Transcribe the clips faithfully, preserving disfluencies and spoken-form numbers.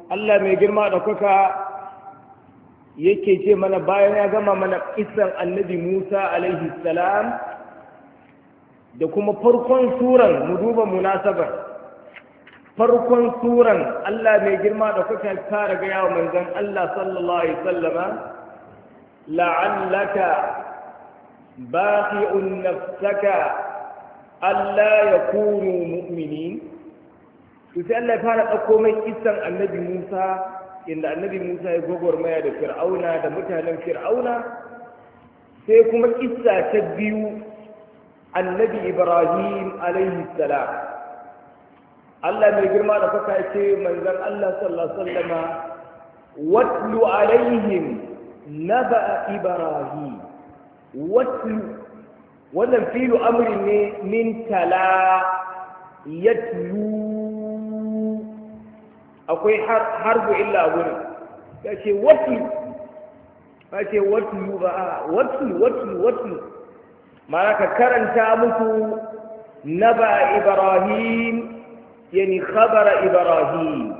Allah mai girma da kuka yake ce mana bayan ya gama mana kisan annabi Musa alaihi salam da kuma farkon suran mu duba munasabar farkon suran Allah mai girma da kuka fara ga yawa manzon Allah sallallahu alaihi wasallama la'allaka baqi'un nafsaka alla yakunu mu'minin to sai Allah ya fara dauko mai kisan annabi Musa inda annabi Musa ya gogormaya da Fir'auna da mutanen Fir'auna sai kuma kissa ta biyu annabi Ibrahim alaihi salam Allah mai girma da faka ce manzon Allah sallallahu alaihi wasallama watlu alaihim naba Ibrahim watlu wannan filu amri ne min tala yatlu akwai harbu illa a gurin ya ce watlu ya ce watlu ba watlu watlu watlu ma'ana ka karanta muku naba Ibrahim yani khabara Ibrahim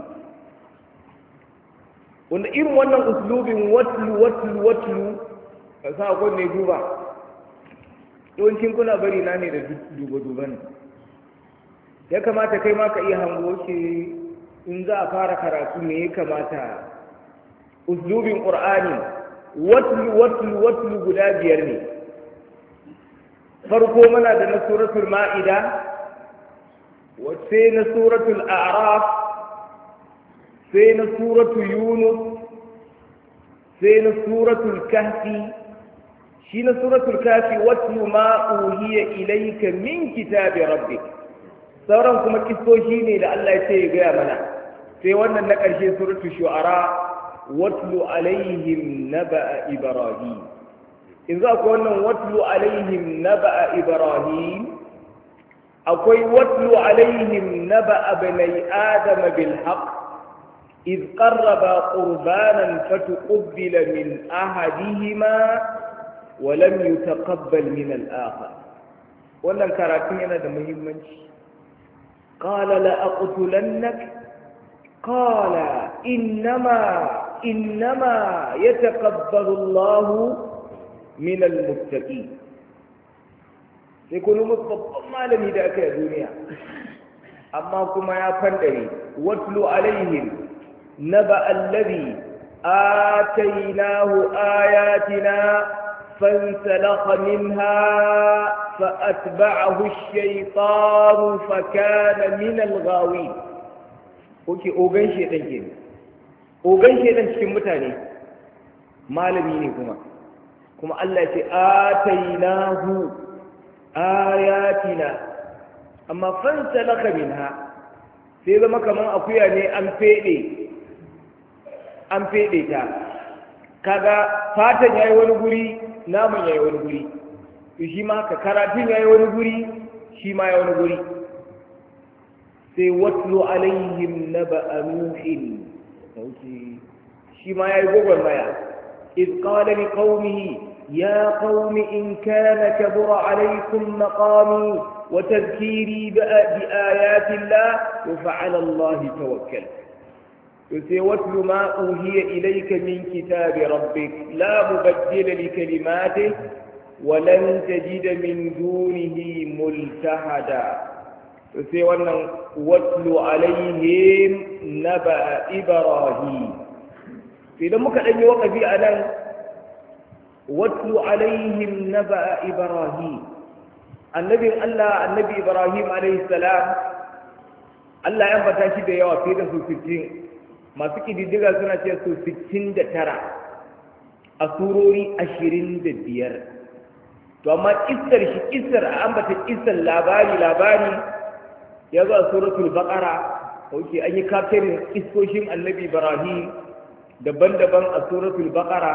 wanda irin wannan uslubin watlu watlu watlu ka sa akwai ne duba yawancin kuna bari na ne da duba-duba ne ya kamata kai ma ka iya hango shi in za a fara karatu ne ya kamata uslubin ƙur'ani watlu watlu watlu guda biyar ne farko mana da na suratul ma'ida sai na suratul a'raf sai na suratul yunus sai na suratul kahfi shi na suratul kahfi watlu ma uhiya ilayka min kitabi rabbik sauran kuma kistoshi ne da Allah ya ce ya gaya mana sai wannan na ƙarshe suratul shu'ara watlu alaihim naba'a ibrahim in za ku wannan watlu alaihim naba'a ibrahim akwai watlu alaihim naba'a bani adam bil haqq إذ قربا قربانا فتقبل من أحدهما ولم يتقبل من الآخر wannan karatun yana da muhimmanci qala la aqtulannak qala innama innama yataqabbalu Allahu min almuttaqin sai kuma babban malami da aka yi duniya amma kuma ya fandare watlu alaihim naba alladhi atainahu ayatina فانسلخ منها فأتبعه الشيطان فكان من الغاوين اوكي اوغان شيطان كده اوغان شيطان cikin mutane malami ne kuma kuma Allah ya ce atainahu ayatina amma fansalakha minha sai zama kaman akuya ne an fede an fede ta kaga fatan yayi wani guri namun yayi wani guri to shi ma ka karatun yayi wani guri shi ma yayi wani guri sai watlu alaihim naba'a nuhin sauki shi ma yayi gogormaya iz qala li qaumihi ya qaumi in kana kabura alaykum maqami wa tadhkiri bi ayati Allah wa fa'ala Allah tawakkal sai watlu ma uhiya ilayka min kitabi rabbik la mubaddila li kalimatihi wa lan tajida min dunihi multahada sai wannan watlu alaihim naba ibrahim idan muka dan yi waqafi anan watlu alaihim naba ibrahim annabi Allah annabi ibrahim alaihi salam Allah ya ambata shi da yawa fiye da su sittin masu ƙididdiga suna ce su sittin da tara a surori ashirin da biyar to amma ƙistar shi ƙistar a ambata ƙistar labari labari ya zo a suratul baqara ok an yi kafirin ƙistoshin annabi ibrahim daban-daban a suratul baqara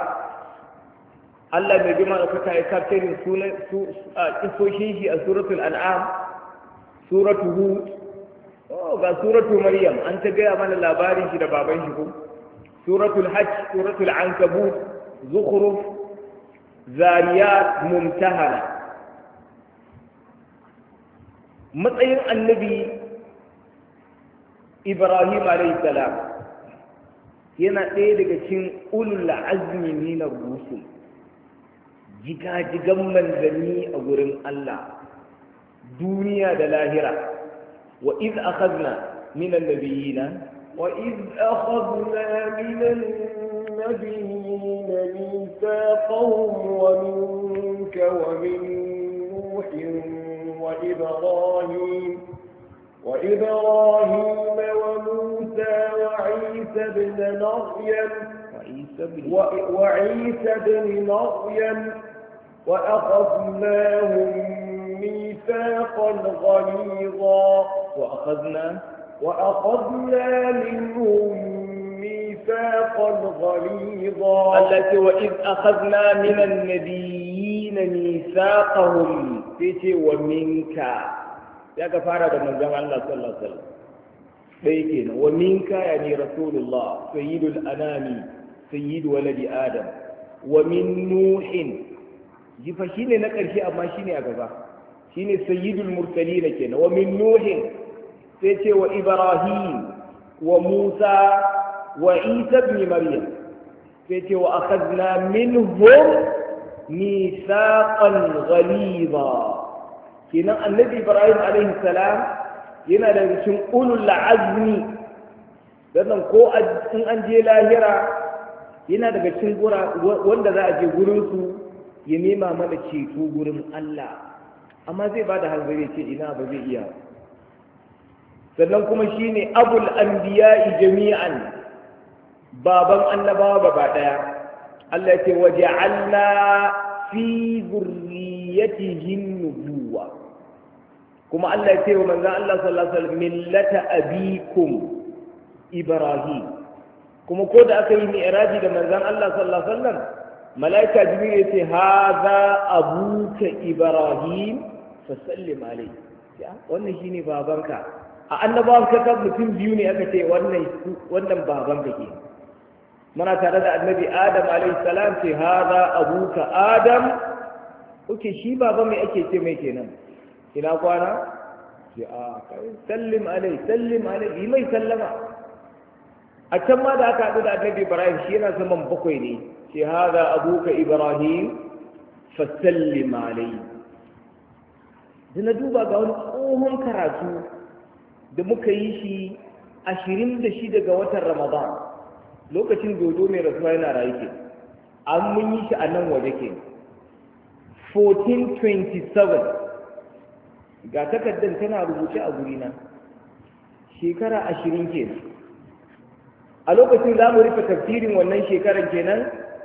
Allah mai jima da kuka yi kafirin ƙistoshin shi a suratul an'am suratul hud oh ga suratul maryam an ta gaya mana labarin shi da baban shi ko suratul hajj suratul ankabut zukhruf zariyat mumtahana matsayin annabi ibrahim alayhi salam yana ɗaya daga cikin ulul azmi min ar-rusul jigajigan manzanni a gurin Allah duniya da lahira wa iz akhadna min an-nabiyina wa iz akhadna min an-nabiyina mithaqahum wa minka wa min nuhin wa ibrahim وإبراهيم وموسى وعيسى بن مريم وعيسى بن وعيسى بن مريم وأخذناهم ميثاقا غليظا وأخذنا وأخذنا منهم ميثاقا غليظا التي وإذ أخذنا من النبيين ميثاقهم فيتي ومنك ya ka fara da manzon Allah sallallahu alaihi wasallam dai kenan wa minka yani rasulullah sayyidul anami sayyid waladi adam wa min nuhin jifa shine na karshe amma shine a gaba shine sayyidul mursalin kenan wa min nuhin sai ce wa ibrahim wa musa wa isa ibn maryam sai ce wa akhadna minhum mithaqan ghaliza kenan annabi ibrahim alaihi salam yana da cikin ulul azmi dan ko in an je lahira yana daga cikin gura wanda za a je gurin su ya nema mana ceto gurin Allah amma zai bada hanzari ce ina ba zai iya sannan kuma shine abul anbiya'i jami'an baban annabawa gaba daya Allah ya ce waja'alna fi dhurriyyatihi nubuwa kuma Allah ya ce wa manzon Allah sallallahu alaihi wasallam millata abikum Ibrahim kuma ko da aka yi mi'raji da manzon Allah sallallahu alaihi wasallam malaika jibril ya ce hadha abuka Ibrahim fa sallim alayhi wannan shine babanka a annabawan ka mutum biyu ne aka ce wannan wannan babanka ke muna tare da annabi Adam alaihi salam ce hadha abuka Adam oke shi baba mai ake ce mai kenan ina kwana ce a kai sallim alai sallim alai yi mai sallama a can ma da aka haɗu da annabi ibrahim shi yana saman bakwai ne ce haza abuka ibrahim fa sallim alai da na duba ga wani tsohon karatu da muka yi shi ashirin da shida ga watan ramadan lokacin dodo mai rasuwa yana rayu ke an mun yi shi a nan waje ke fourteen twenty-seven ga takardar tana rubuce a gurina shekara ashirin ke a lokacin za mu rufe tafsirin wannan shekarar kenan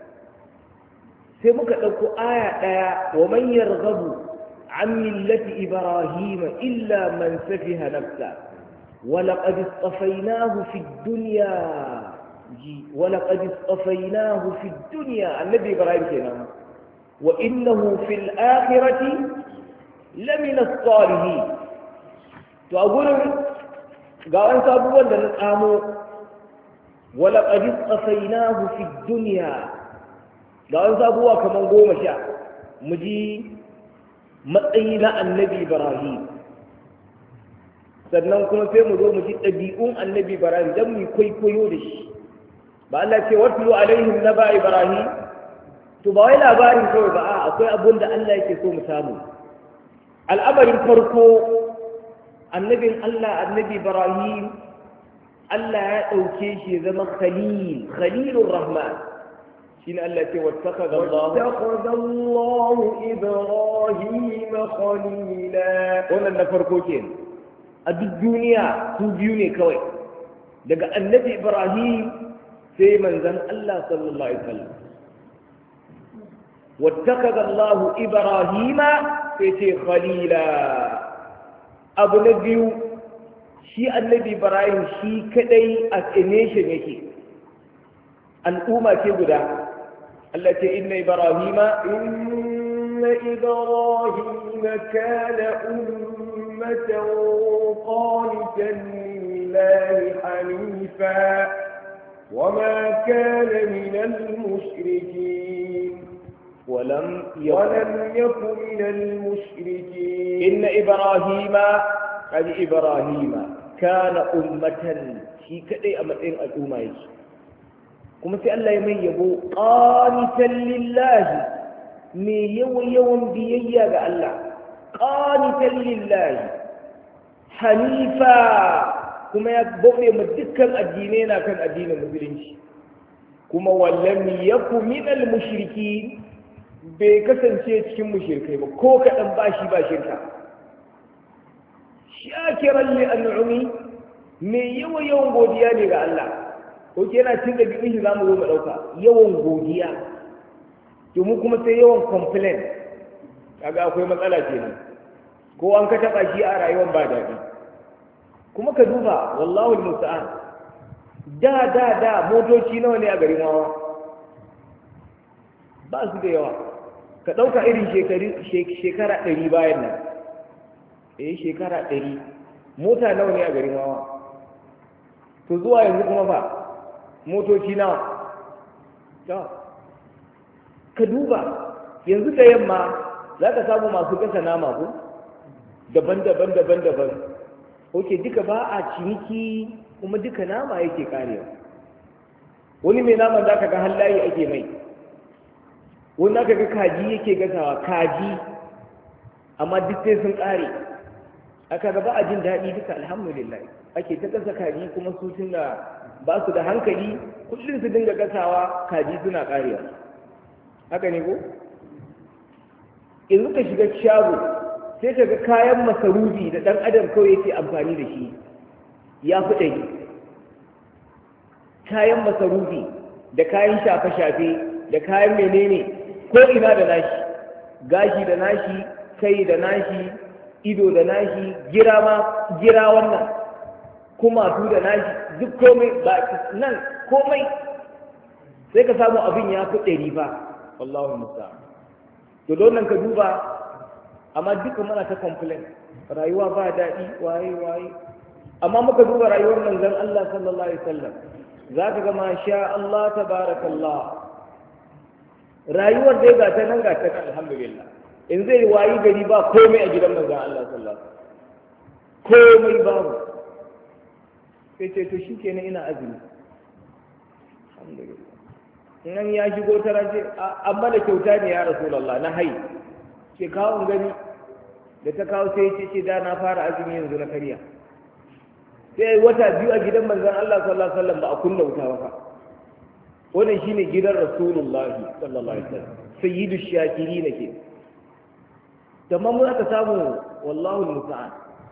sai muka ɗauko aya ɗaya wa man yarghabu an millati ibrahim illa man safiha nafsa wa laqad istafaynahu fi dunya ji wa laqad istafaynahu fi dunya annabi ibrahim kenan wa innahu fil akhirati lamina salihin to a gurin ga wani abubuwan da na tsamo wala qad tsafainahu fi dunya ga wani abubuwa kamar goma sha mu ji matsayi na annabi ibrahim sannan kuma sai mu zo mu ji ɗabi'un annabi ibrahim dan mu kwaikwayo da shi ba Allah ce watlu alaihim naba ibrahim to ba wai labarin kawai ba akwai abun da Allah yake so mu samu al'amarin farko annabin Allah annabi Ibrahim Allah ya ɗauke shi ya zama khalil khalilur rahman shine Allah ya ce wattaqada Allah wattaqada Allah Ibrahim khalila wannan na farko kenan a duk duniya su biyu ne kawai daga annabi Ibrahim sai manzon Allah sallallahu alaihi wasallam wattaqada Allah Ibrahim sai ce khalila abu na biyu shi annabi ibrahim shi kadai a nation yake al'umma ce guda Allah ce inna ibrahima inna ibrahima kana ummatan qanitan lillahi hanifa وما كان من المشركين ولم يكن, ولم يكن من المشركين إن إبراهيم قد إبراهيم كان أمة شي كدي أمتين الأمة kuma sai Allah ya mai yabo qanitan lillahi me yawan yawan biyayya ga Allah qanitan lillahi hanifa kuma ya bauɗe ma dukkan addinai na kan addinin musulunci kuma wallam yaku minal mushriki bai kasance cikin mushrikai ba ko kaɗan ba shi ba shirka shakiran li an'umi me yawan yawan godiya ne ga Allah ko yana cin da bikin shi zamu zo mu dauka yawan godiya to mu kuma sai yawan complain kaga akwai matsala kenan ko an ka taba shi a rayuwar ba daɗi kuma ka duba wallahi musta'an da da da motoci nawa ne a garin wawa ba su da yawa ka ɗauka irin shekara ɗari bayan nan eh shekara ɗari mota nawa ne a garin wawa to zuwa yanzu kuma ba motoci nawa ka duba yanzu da yamma za ka samu masu gasa nama ko daban-daban daban-daban ok duka ba a ciniki kuma duka nama yake karewa wani mai naman za ka ga hallaye ake mai wani aka ga kaji yake gasawa kaji amma duk sai sun kare aka ga ba a jin daɗi duka alhamdulillah ake ta gasa kaji kuma su tunda ba su da hankali kullum su dinga gasawa kaji suna karewa haka ne ko in ka shiga shago sai ka ga kayan masarufi da ɗan adam kawai yake amfani da shi ya fi ɗari kayan masarufi da kayan shafe-shafe da kayan menene ko ina da nashi gashi da nashi kai da nashi ido da nashi gira ma gira wannan kumatu da nashi duk komai ba nan komai sai ka samu abin ya fi ɗari ba wallahu musa to don nan ka duba amma duka mana ta complain rayuwa ba daɗi waye waye amma muka duba rayuwar manzon Allah sallallahu alaihi wasallam zaka ga masha Allah tabarakallah rayuwar dai ga ta nan ga ta alhamdulillah in zai wayi gari ba komai a gidan manzon Allah sallallahu alaihi wasallam komai babu sai ce to shikenan ina azumi alhamdulillah nan ya shigo ta raje amma da kyauta ne ya rasulullah na hai ke kawo gani da ta kawo sai ce ce da na fara azumi yanzu na karya sai wata biyu a gidan manzon Allah sallallahu alaihi wasallam ba a kunna wuta ba fa wannan shine gidan rasulullahi sallallahu alaihi wasallam sayyidu shakirin ke amma mun aka samu wallahu musta'an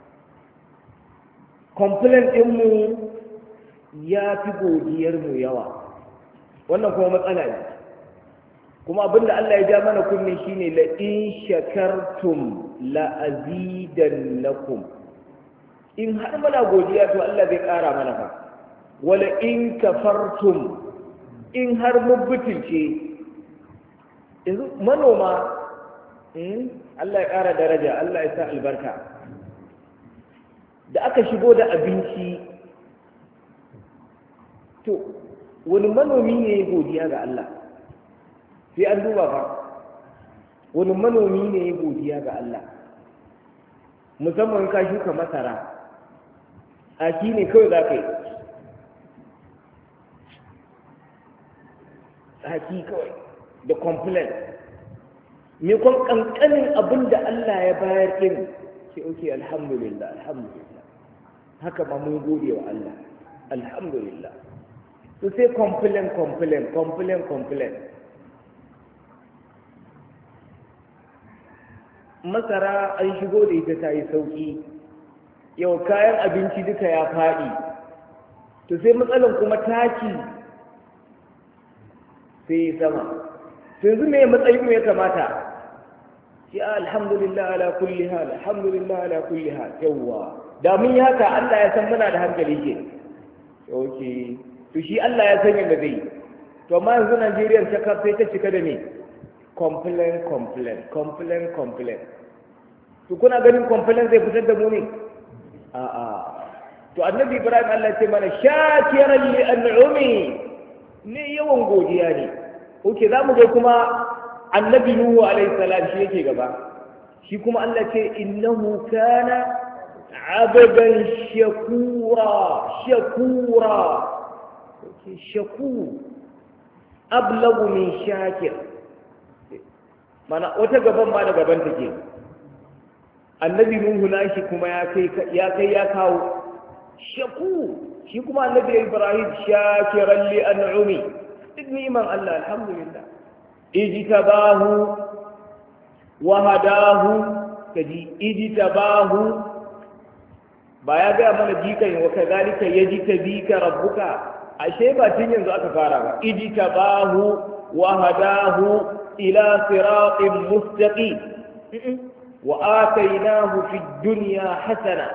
complaint din mu ya fi godiyar mu yawa wannan kuma matsala ne kuma abinda Allah ya ja mana kunni shine la in shakartum la azidannakum in har muna godiya to Allah zai ƙara mana fa wala in kafartum in har mun butulce yanzu manoma Allah ya ƙara daraja Allah ya sa albarka da aka shigo da abinci to wani manomi ne ya godiya ga Allah sai an duba ba wani manomi ne ya godiya ga Allah musamman ka shuka masara aki ne kawai za ka yi aki kawai da complain me kun kankanin abin da Allah ya bayar din ce oke alhamdulillah alhamdulillah haka ma mun gode wa Allah alhamdulillah to sai complain complain complain complain masara an shigo da ita ta yi sauki yau kayan abinci duka ya faɗi to sai matsalan kuma taki sai sama to yanzu me matsayin ya kamata ya alhamdulillah ala kulli hal alhamdulillah ala kulli hal yawwa da mun yi haka Allah ya san muna da hankali ke okay to shi Allah ya san yadda zai to amma yanzu Najeriya ta kafe ta cika da me complain complain complain complain to kuna ganin complain zai fitar da mu ne a'a to annabi Ibrahim Allah ya ce mana shakiran li an'umi ne yawan godiya ne oke zamu ga kuma annabi Nuhu alaihi salam shi yake gaba shi kuma Allah ce innahu kana abdan shakura shakura oke shaku ablagu min shakir. Mana wata gaban ma da gaban take. Annabi Nuhu nashi kuma ya kai ya kai ya kawo shaku, shi kuma annabi Ibrahim shakiran li an'umi, duk ni'man Allah alhamdulillah. Ijtabahu wa hadahu, kaji ijtabahu ba ya ga mana jikan wa kadhalika yajtabika rabbuka, ashe ba tun yanzu aka fara ba. Ijtabahu wa hadahu ila siratin mustaqim wa atainahu fid dunya hasana.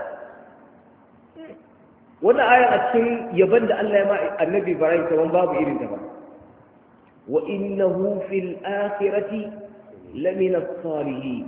Wannan aya a cikin yaban da Allah ya ma annabi Ibrahim kaman babu irin ta ba. Wa innahu fil akhirati lamina as-salihin.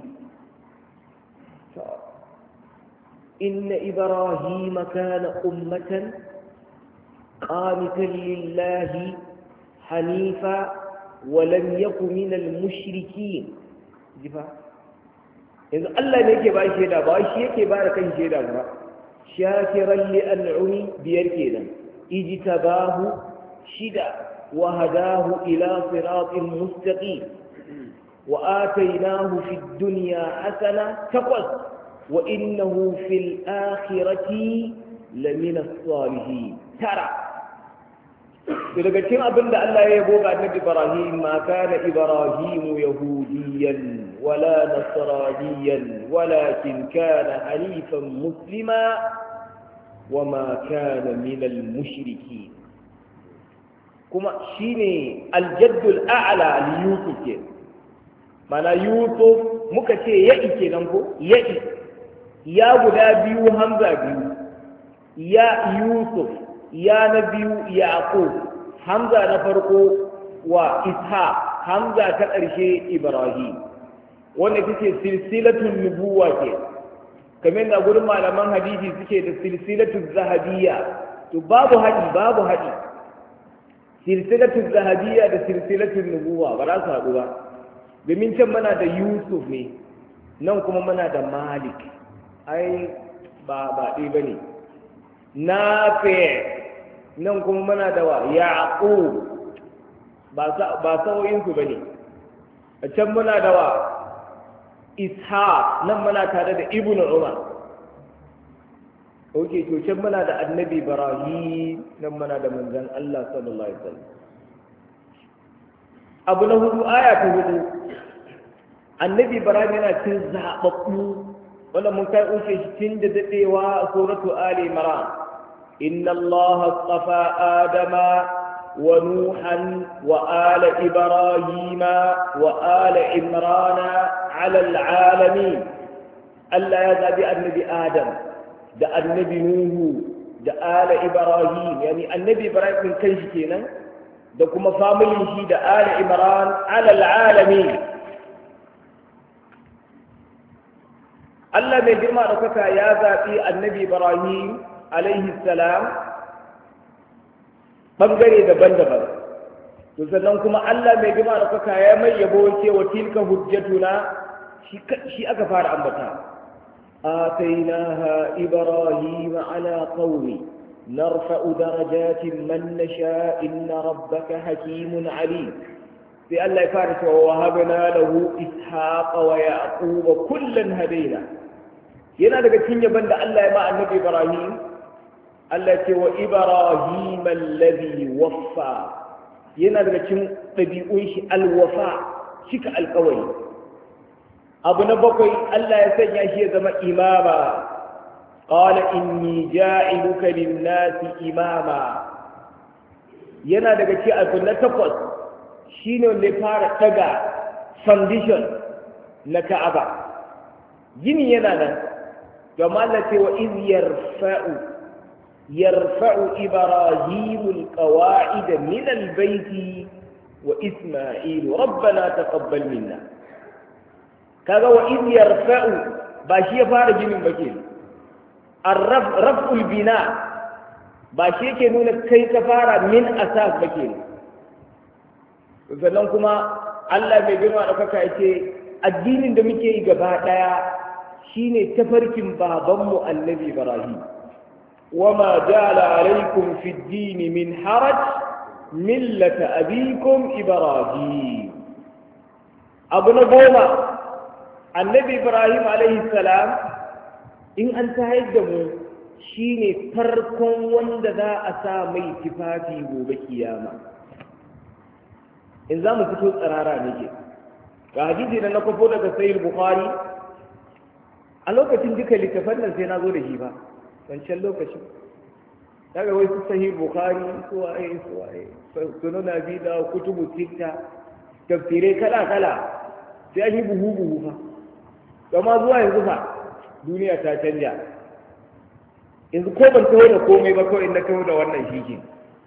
إن إبراهيم كان أمة قانتا لله حنيفا ولم يكن من المشركين. جفا إذا الله نيكي باي شيدا باي شيكي باركا شيدا با شاكرا لأنعمي بيركينا اجتباه شدا وهداه إلى صراط مستقيم وآتيناه في الدنيا حسنة تقوى وإنه في الآخرة لمن الصالحين. ترى daga cikin abin da Allah ya yabo ga Annabi Ibrahim, ma kana Ibrahim yahudiyan wala nasraniyan walakin kana hanifan muslima wama kana min al-mushrikeen. Kuma shine al-jadd al-a'la li Yusuf ke. Mana Yusuf muka ce ya'i kenan ko ya'i, ya guda biyu hamza biyu, ya Yusuf, ya na biyu Yaqub, hamza na farko wa Ishaq, hamza ta ƙarshe Ibrahim. Wanda take silsilatun nubuwa ke, kamar da gurin malaman hadisi suke da silsilatun zahabiyya. To babu haɗi babu haɗi silsilatun zahabiyya da silsilatun nubuwa ba za su haɗu ba, domin can muna da Yusuf ne, nan kuma muna da Malik. Ai ba ba ɗaya ba ne. Nafi nan kuma muna da wa Yaqub, ba sa'o'insu ba ne. A can muna da wa Ishaq, nan muna tare da Ibn Umar. Ok, to can muna da Annabi Ibrahim, nan muna da manzon Allah sallallahu alaihi wasallam. Abu na hudu, aya ta hudu, Annabi Ibrahim yana cin zaɓaɓɓu wanda mun kai ushe shi tun da daɗewa a suratu Ali Imran. Inna Allah astafa Adama wa Nuhan wa ala Ibrahima wa ala Imrana ala al'alamin. Allah ya zaɓi annabi Adam da annabi Nuhu da ala Ibrahim, yani annabi Ibrahim kan shi kenan, da kuma familin shi da ala Imran ala al'alamin. Allah mai girma da kuka ya zaɓi annabi Ibrahim alaihi salam ɓangare daban-daban. To sannan kuma Allah mai girma da kuka ya mai yabo cewa tilka hujjatuna shi aka fara ambata. آتيناها إبراهيم على قومه نرفع درجات من نشاء إن ربك حكيم عليم. في الله فارس ووهبنا له إسحاق ويعقوب كلا هدينا. yana daga cikin yaban da Allah ya ma annabi Ibrahim, Allah ce wa Ibrahim allazi waffa, yana daga cikin ɗabi'un shi alwafa, cika alƙawari. Abu na bakwai, Allah ya sanya shi ya zama imama, qala inni ja'iluka lin-nasi imama. Yana daga cikin abu na takwas, shine wanda ya fara daga foundation na Ka'aba. Gini yana nan, كما التي وإذ يرفع يرفع إبراهيم القواعد من البيت وإسماعيل ربنا تقبل منا. كذا وإذ يرفع باشية فارج من بكين الرفع رفع البناء باشية كنون كي تفار من أساس بكين. sannan kuma Allah mai girma da kaka yace addinin da muke yi gaba daya shine tafarkin babanmu annabi Ibrahim. wama ja'ala alaykum fi ad-din min haraj millata abikum ibrahim. Abu na goma, annabi Ibrahim alaihi salam in an tayar da mu shine farkon wanda za a sa mai tufafi gobe kiyama. In za mu fito tsirara nake ga hadisi da na kwafo daga sahih bukhari, a lokacin duka littafan nan sai na zo da shi ba wancan lokacin daga wai su sahih bukhari su waye su waye sunan abi da kutubu sitta tafsirai kala kala sai an yi buhu buhu fa amma zuwa yanzu fa duniya ta canja. Yanzu ko ban taho da komai ba kawai na taho da wannan shi ke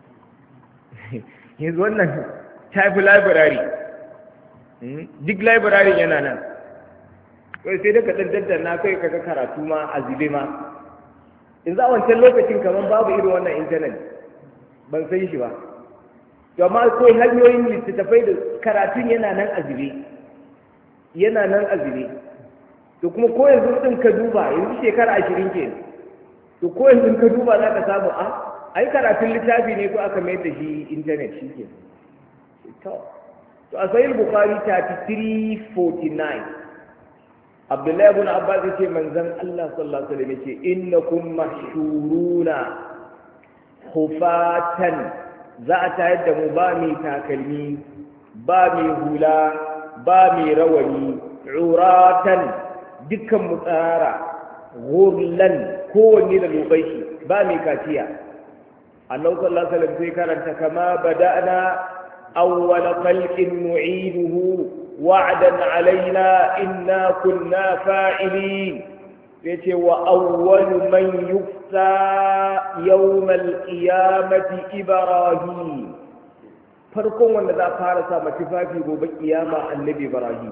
yanzu wannan tafi library, duk library yana nan kawai sai daga ɗan na kai kaga karatu ma a zube ma. Yanzu a wancan lokacin kamar babu irin wannan intanet ban san shi ba, amma kawai hanyoyin littattafai da karatun yana nan a zube yana nan a zube. To kuma ko yanzu ɗin ka duba yanzu shekara ashirin ke, to ko yanzu ka duba za ka samu a ai karatun littafi ne ko aka mayar da shi intanet shi ke. To a sahih bukhari thirty-three forty-nine Abdullahi ibn Abbas yace manzon Allah sallallahu alaihi wasallam yace innakum mahshuruna khufatan, za a tayar da mu ba mai takalmi ba mai hula ba mai rawani, uratan dukkan mu tsara, ghurlan kowanne da lobai shi ba mai kaciya. Annabi sallallahu alaihi wasallam sai karanta kama bada'na awwala khalqin nu'iduhu wa'dan alaina inna kunna fa'ilin. yace wa awwalu man yufta yawm al-qiyamati ibrahim, farkon wanda za fara sa matifafi gobe kiyama annabi ibrahim.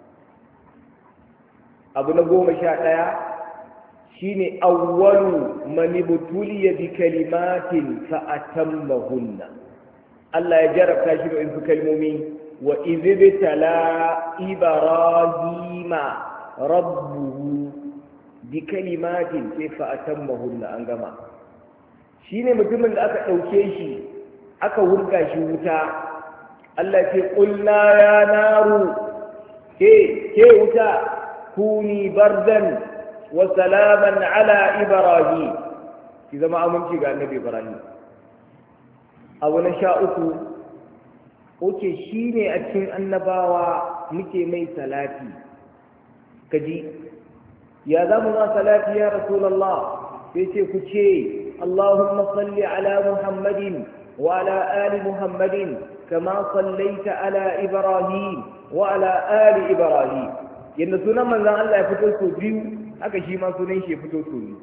Abu na goma sha ɗaya shine awwalu man ibtuliya bi kalimatin fa atammahunna. Allah ya jarabta shi da su kalmomi, wa idhibtala ibrahima rabbuhu bi kalimatin fa atammahunna. An gama. Shine mutumin da aka ɗauke shi aka wurga shi wuta. Allah ce qulna ya naru ke ke wuta kuni bardan wa salaman ala ibrahim, ki zama aminci ga annabi ibrahim. Abu na sha uku oke shine a cikin annabawa muke mai salati. Kaji ya zamu ma salati ya rasulullah, sai ce ku ce Allahumma salli ala muhammadin wa ala ali muhammadin kama sallaita ala ibrahim wa ala ali ibrahim. Yanda sunan manzon Allah ya fito so biyu haka shi ma sunan shi ya fito so biyu.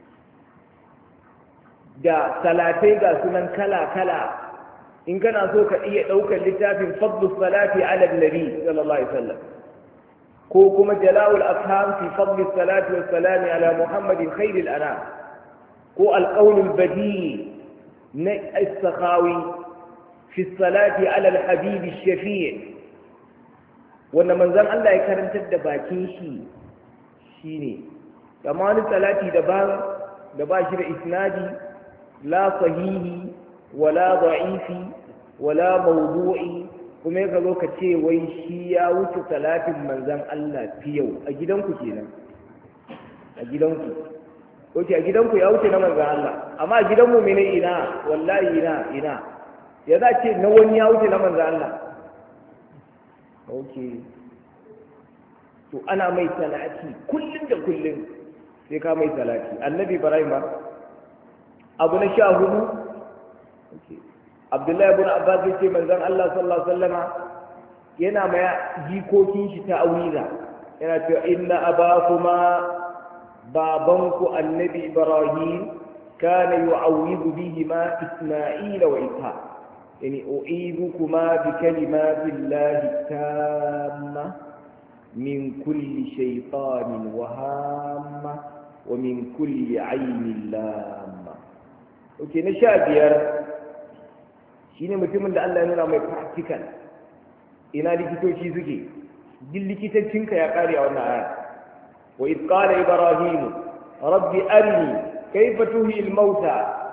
Da salatai ga sunan kala-kala. In kana so ka iya ɗaukar littafin fadlu salati ala nabi sallallahu alaihi wasallam, ko kuma jala'ul afham fi fadli salati wa salami ala muhammadin khairil anam, ko alqaulul badi na as-sakhawi fi salati ala al-habib ash-shafi', wanda manzon Allah ya karantar da bakin shi shine kamar wani salati daban da ba shi da isnadi la sahihi wala da'ifi wala mawdu'i, kuma ya zo ka ce wai shi ya wuce salatin manzon Allah fi yau a gidanku kenan. A gidanku oke a gidanku ya wuce na manzon Allah, amma a gidanmu mene ina wallahi ina ina ya za ce na wani ya wuce na manzon Allah. oke to ana mai salati kullum da kullum sai ka mai salati annabi Ibrahim ba. Abu na sha hudu Abdullahi ibn Abbas yace manzon Allah sallallahu alaihi wasallama yana mai jikokin shi ta auriza, yana cewa inna abakuma babanku annabi Ibrahim kana yu'awwidu bihima Isma'ila wa Ishaq, yani u'idukuma bi kalimati llahi tamma min kulli shaytanin wa hamma wa min kulli aynin lamma. oke na sha biyar shine mutumin da Allah ya nuna mai practical ina likitoci suke. duk likitancinka ya kare a wannan aya. wa idh qala ibrahim rabbi arini kayfa tuhyi al-mauta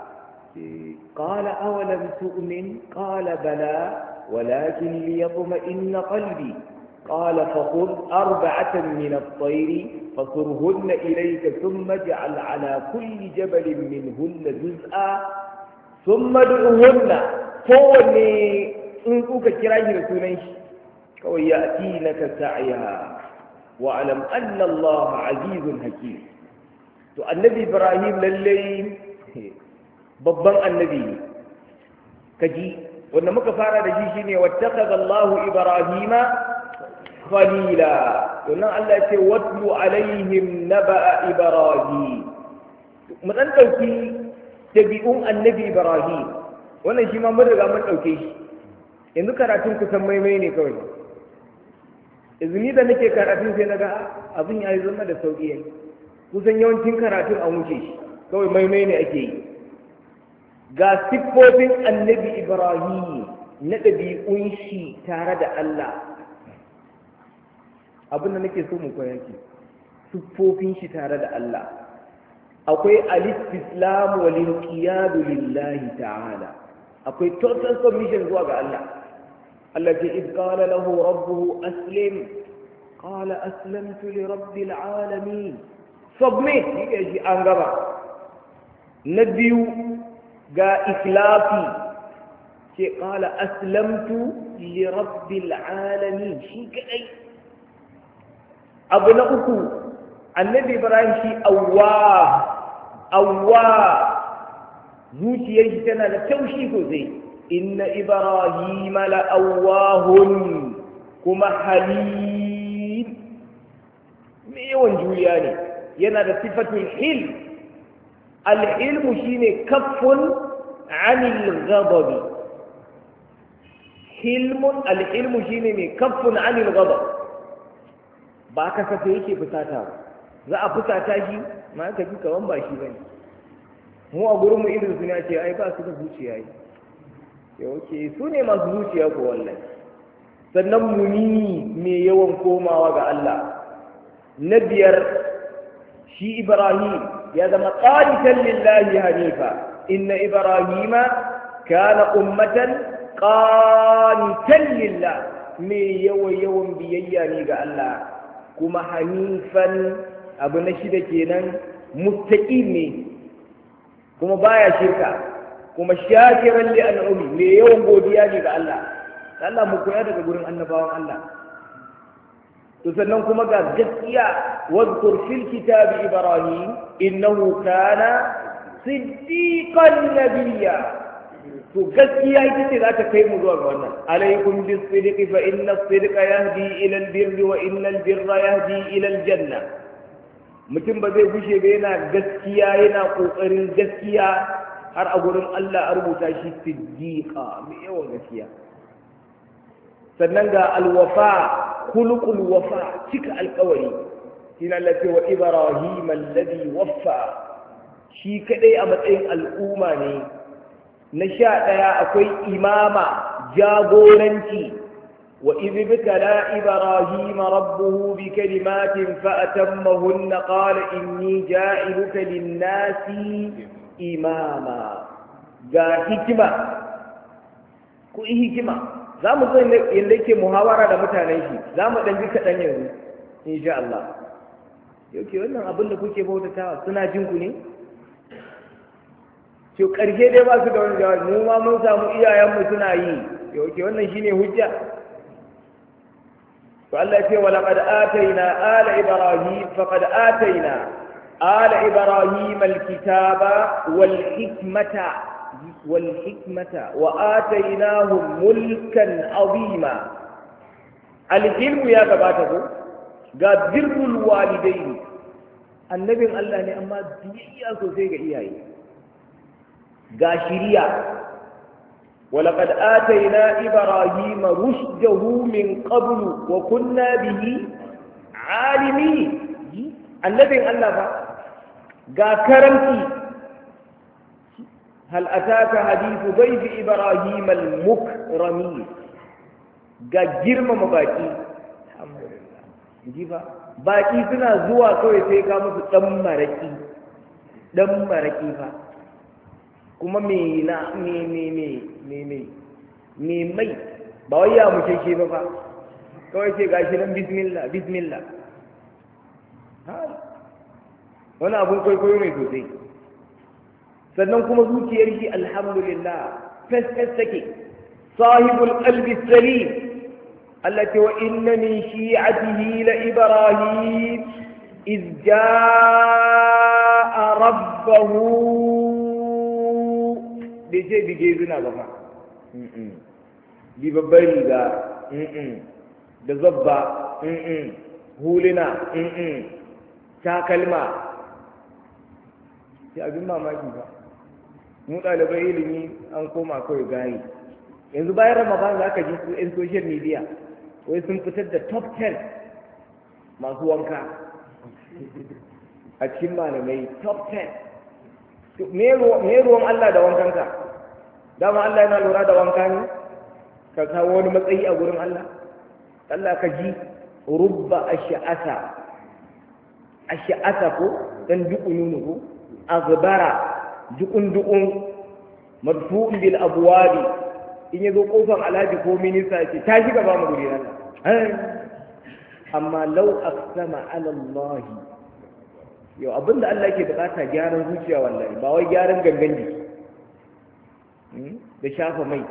قال أولم تؤمن قال بلى ولكن ليطمئن قلبي قال فخذ أربعة من الطير فصرهن إليك ثم اجعل على كل جبل منهن جزءا ثم ادعهن كوني إنك كراهي رسولنش كوي يأتينك سعيها واعلم أن الله عزيز حكيم تو النبي إبراهيم للي babban annabi kaji wanda muka fara da shi shine wattakaza Allahu Ibrahima khalila to nan Allah ya ce watlu alaihim naba'a Ibrahim mu dan dauki dabi'un annabi Ibrahim wannan shi ma mun riga mun dauke shi yanzu karatun kusan maimai ne kawai izini da nake karatun sai naga abin yayi zama da sauki yayi kusan yawancin karatun an wuce shi kawai maimai ne ake yi ga siffofin annabi Ibrahim na ɗabi'un shi tare da Allah abinda nake so mu koya ke siffofin shi tare da Allah akwai al-istislam wal inqiyad lillahi ta'ala akwai total submission zuwa ga Allah Allah ce id qala lahu rabbuhu aslim qala aslamtu li rabbil alamin submit yake shi an gaba na biyu ga ikhlasi ce qala aslamtu li rabbil alamin shi kadai abu na uku annabi ibrahim shi awwa awwa zuciyar shi tana da taushi sosai inna ibrahim la awwahun kuma halim me yawan juriya ne yana da sifatul hilm العلم شيني كف عن الغضب حلم الحلم شيني كف عن الغضب ba ka saka yake fusata za a fusata shi ma ka ji kawan ba shi bane mu a gurin mu irin su ne ce ai ba su da zuciya yi ya oke su ne masu zuciya ko wallahi sannan muni mai yawan komawa ga Allah na biyar shi Ibrahim يا ذا قانتا لله حنيفا إن إبراهيم كان أمة قانتا لله مي يو يوم بيياني قال الله كما حنيفا أبن شدكينا مستقيمي كما بايا شركا كما شاكرا لأنعمي مي يوم بودياني قال الله قال الله مكوياتا تقولون أن باوان الله تسنن كما قال جسيا واذكر في الكتاب إبراهيم إنه كان صديقا نبيا تجسيا يتسي ذات كيم دوغونا عليكم بالصدق فإن الصدق يهدي إلى البر وإن البر يهدي إلى الجنة mutum ba zai gushe ba yana gaskiya yana kokarin gaskiya har a gurin Allah a rubuta shi siddiqa mai yawan gaskiya sannan ga alwafa khuluqul wafa cika alƙawari shine Allah ce wa Ibrahim alladhi waffa shi kadai a matsayin al'umma ne na sha ɗaya akwai imama jagoranci wa idh btala Ibrahim rabbuhu bi kalimatin fa atammahunna qala inni ja'iluka lin-nasi imama ga hikima ku hikima za mu zo yadda yake muhawara da mutanen shi za mu ɗan ji kaɗan yanzu insha Allah yau ke wannan abin da kuke bautatawa suna jin ku ne to ƙarshe dai ba su da wani jawabi mu ma mun samu iyayenmu suna yi yau ke wannan shine hujja to Allah ya ce wa laqad atayna ala ibrahim faqad atayna ala ibrahim alkitaba wal hikmata والحكمة وآتيناهم ملكا عظيما العلم يا جباته قال بر الوالدين النبي الله ne amma biyayya sosai ga iyaye ga shiriya ولقد آتينا إبراهيم رشده من قبل وكنا به عالمين النبي الله قال كرمتي هل أتاك حديث ضيف إبراهيم المكرمين ga girmama baki alhamdulillah ji ba baki suna zuwa kawai sai ka musu dan maraki dan maraki fa kuma me na me me me me me me mai ba wai ya muke ke ba fa kawai ce gashi nan bismillah bismillah wani abun kwaikwayo mai sosai sannan kuma zuciyar shi alhamdulillah fes fes take sahibul qalbi salim allati wa inna min shi'atihi la ibrahim iz jaa rabbahu bai ce bige zina ba fa bi babbar riga da zabba huluna takalma sai abin mamaki ba mu ɗalibai ilimi an koma kawai gayi yanzu bayan ramadan za ka ji su 'yan social media wai sun fitar da top ten masu wanka a cikin malamai top ten me ruwan Allah da wankanka dama Allah yana lura da wanka ne ka kawo wani matsayi a gurin Allah Allah ka ji rubba ash'asa ash'asa ko dan dukununu ko azbara dukun dukun madfu'un bil abwabi in yazo kofar alhaji ko minista ce ta shiga ba mu guri nan amma law aqsama ala Allah yau abinda Allah yake bukata gyaran zuciya wallahi ba wai gyaran gangan jiki da shafa mai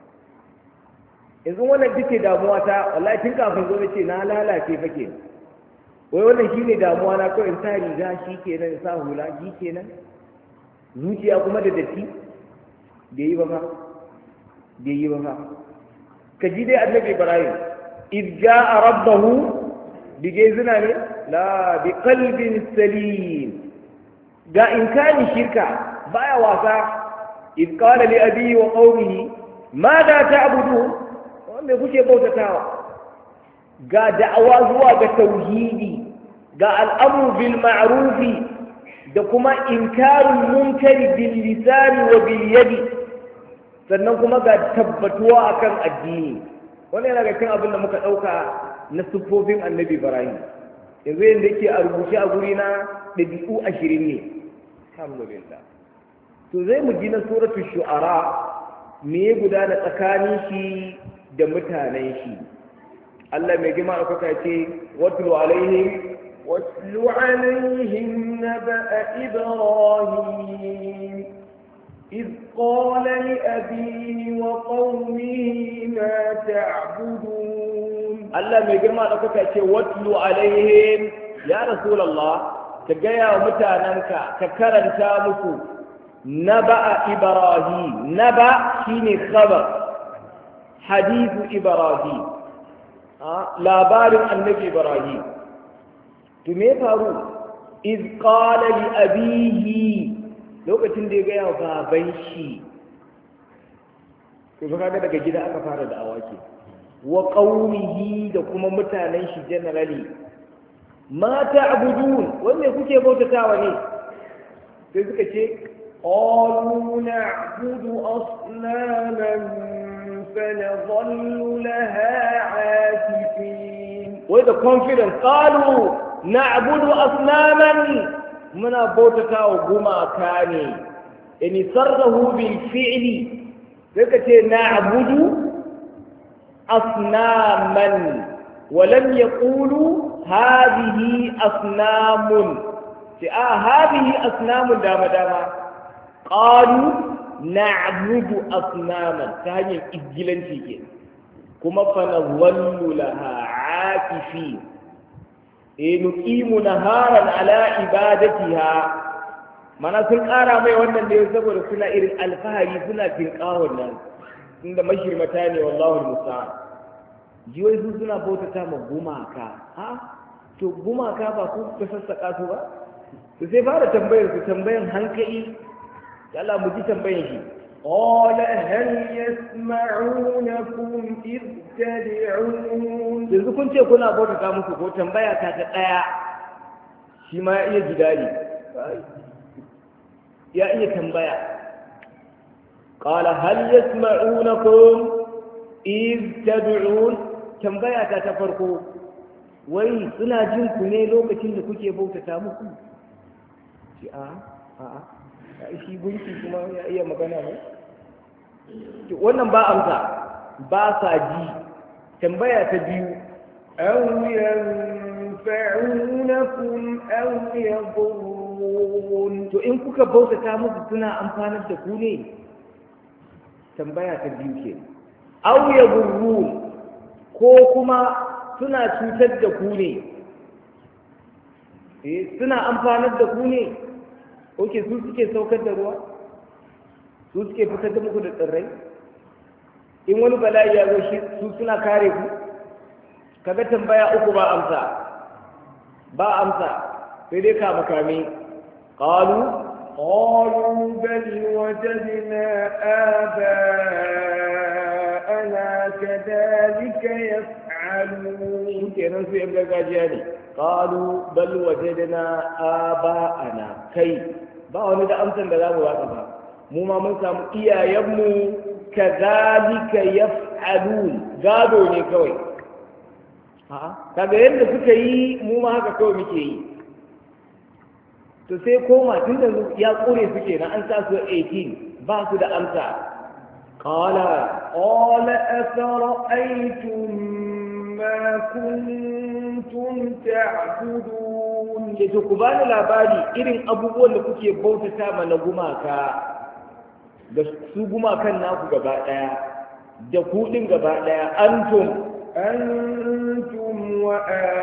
yanzu wannan duke damuwa ta wallahi tun kafin zo ce na lalace fa ke wai wannan shine damuwa na kawai in sa riga shi kenan in sa hula shi kenan zuciya kuma da datti bai yi ba fa bai yi ba fa ka ji dai annabi Ibrahim idh jaa rabbahu bige zina ne la bi qalbin salim ga in kani shirka baya wasa idh qala li abihi wa qaumihi madha ta'budun wanda kuke bautatawa ga da'awa zuwa ga tauhidi ga al'amru bil ma'rufi da kuma inkarul munkari bil lisani wa bil yadi sannan kuma ga tabbatuwa akan addini wannan yana ga cikin abin da muka dauka na sufofin annabi Ibrahim yanzu yanda yake a rubuce a guri na dabi'u ashirin ne alhamdulillah to zai mu ji na suratul shu'ara me ya gudana tsakanin shi da mutanen shi Allah mai gima da kuka ce watlu alaihim watlu alaihim naba'a ibrahim إذ قال لأبيه وقومه ما تعبدون الله mai girma da kuka ce watlu alaihim ya rasulullah ka gaya wa mutananka ka karanta musu naba'a ibrahim naba shine khabar hadithu ibrahim labarin annabi ibrahim to me faru iz qala li abihi lokacin da ya gaya wa baban shi to kaga daga gida aka fara da awaki wa qaumihi da kuma mutanen shi generally ma ta'budun wanda kuke bautatawa ne sai suka ce qalu na'budu asnaman فنظل لها عاكفين وإذا confidence قالوا نعبد أصناما من بوتتا وقما كاني يعني صرره بالفعل ذلك نعبد أصناما ولم يقولوا هذه أصنام آه هذه أصنام دام دام قالوا na'budu asnaman ta hanyar izgilanci ke kuma fa nazallu laha akifi e nuqimu naharan ala ibadatiha mana sun kara mai wannan da saboda suna irin alfahari suna tinkawon nan inda mashirmata ne wallahi musta'an jiwai su suna bautata ma gumaka ha to gumaka ba ku ka sassaka su ba to sai fara tambayar su tambayan hankali يلا مجي تنبيه قال هل يسمعونكم إذ تدعون yanzu kun ce kuna bauta muku ko tambaya ta ta daya shi ma ya iya jidali ya iya tambaya qala hal yasma'unakum إذ تدعون tambaya ta ta farko wai suna jin ku ne lokacin da kuke bautata muku shi a a shi gunki kuma ya iya magana ne wannan ba amsa ba sa ji. Tambaya ta biyu aw yanfa'unakum aw yadurrun, to in kuka bautata musu suna amfanar da ku ne? Tambaya ta biyu ke. Aw yadurrun, ko kuma suna cutar da ku ne? Eh, suna amfanar da ku ne? Oke, su suke saukar da ruwa? Su suke fitar da muku da tsirrai? In wani bala'i ya zo shi su suna kare ku? Kaga tambaya uku ba amsa. Ba amsa. Sai dai ka makami. Qalu qalu bal wajadna aba'ana kadhalika yaf'alun. Kenan su yan gargajiya ne. Qalu bal wajadna aba'ana. Kai ba wani da amsan da zamu baka ba. Mu ma mun samu iyayenmu kadhalika yaf'alun. Gado ne kawai. A'a, kaga yadda suka yi mu ma haka kawai muke yi. To sai koma tun da ya kore su kenan an sa su eighteen ba su da amsa. Qala qala afara'aytum ma kuntum ta'budun, ke to ku bani labari irin abubuwan da kuke bautata mana gumaka, da su gumakan naku gaba daya da ku din gaba daya, antum antum wa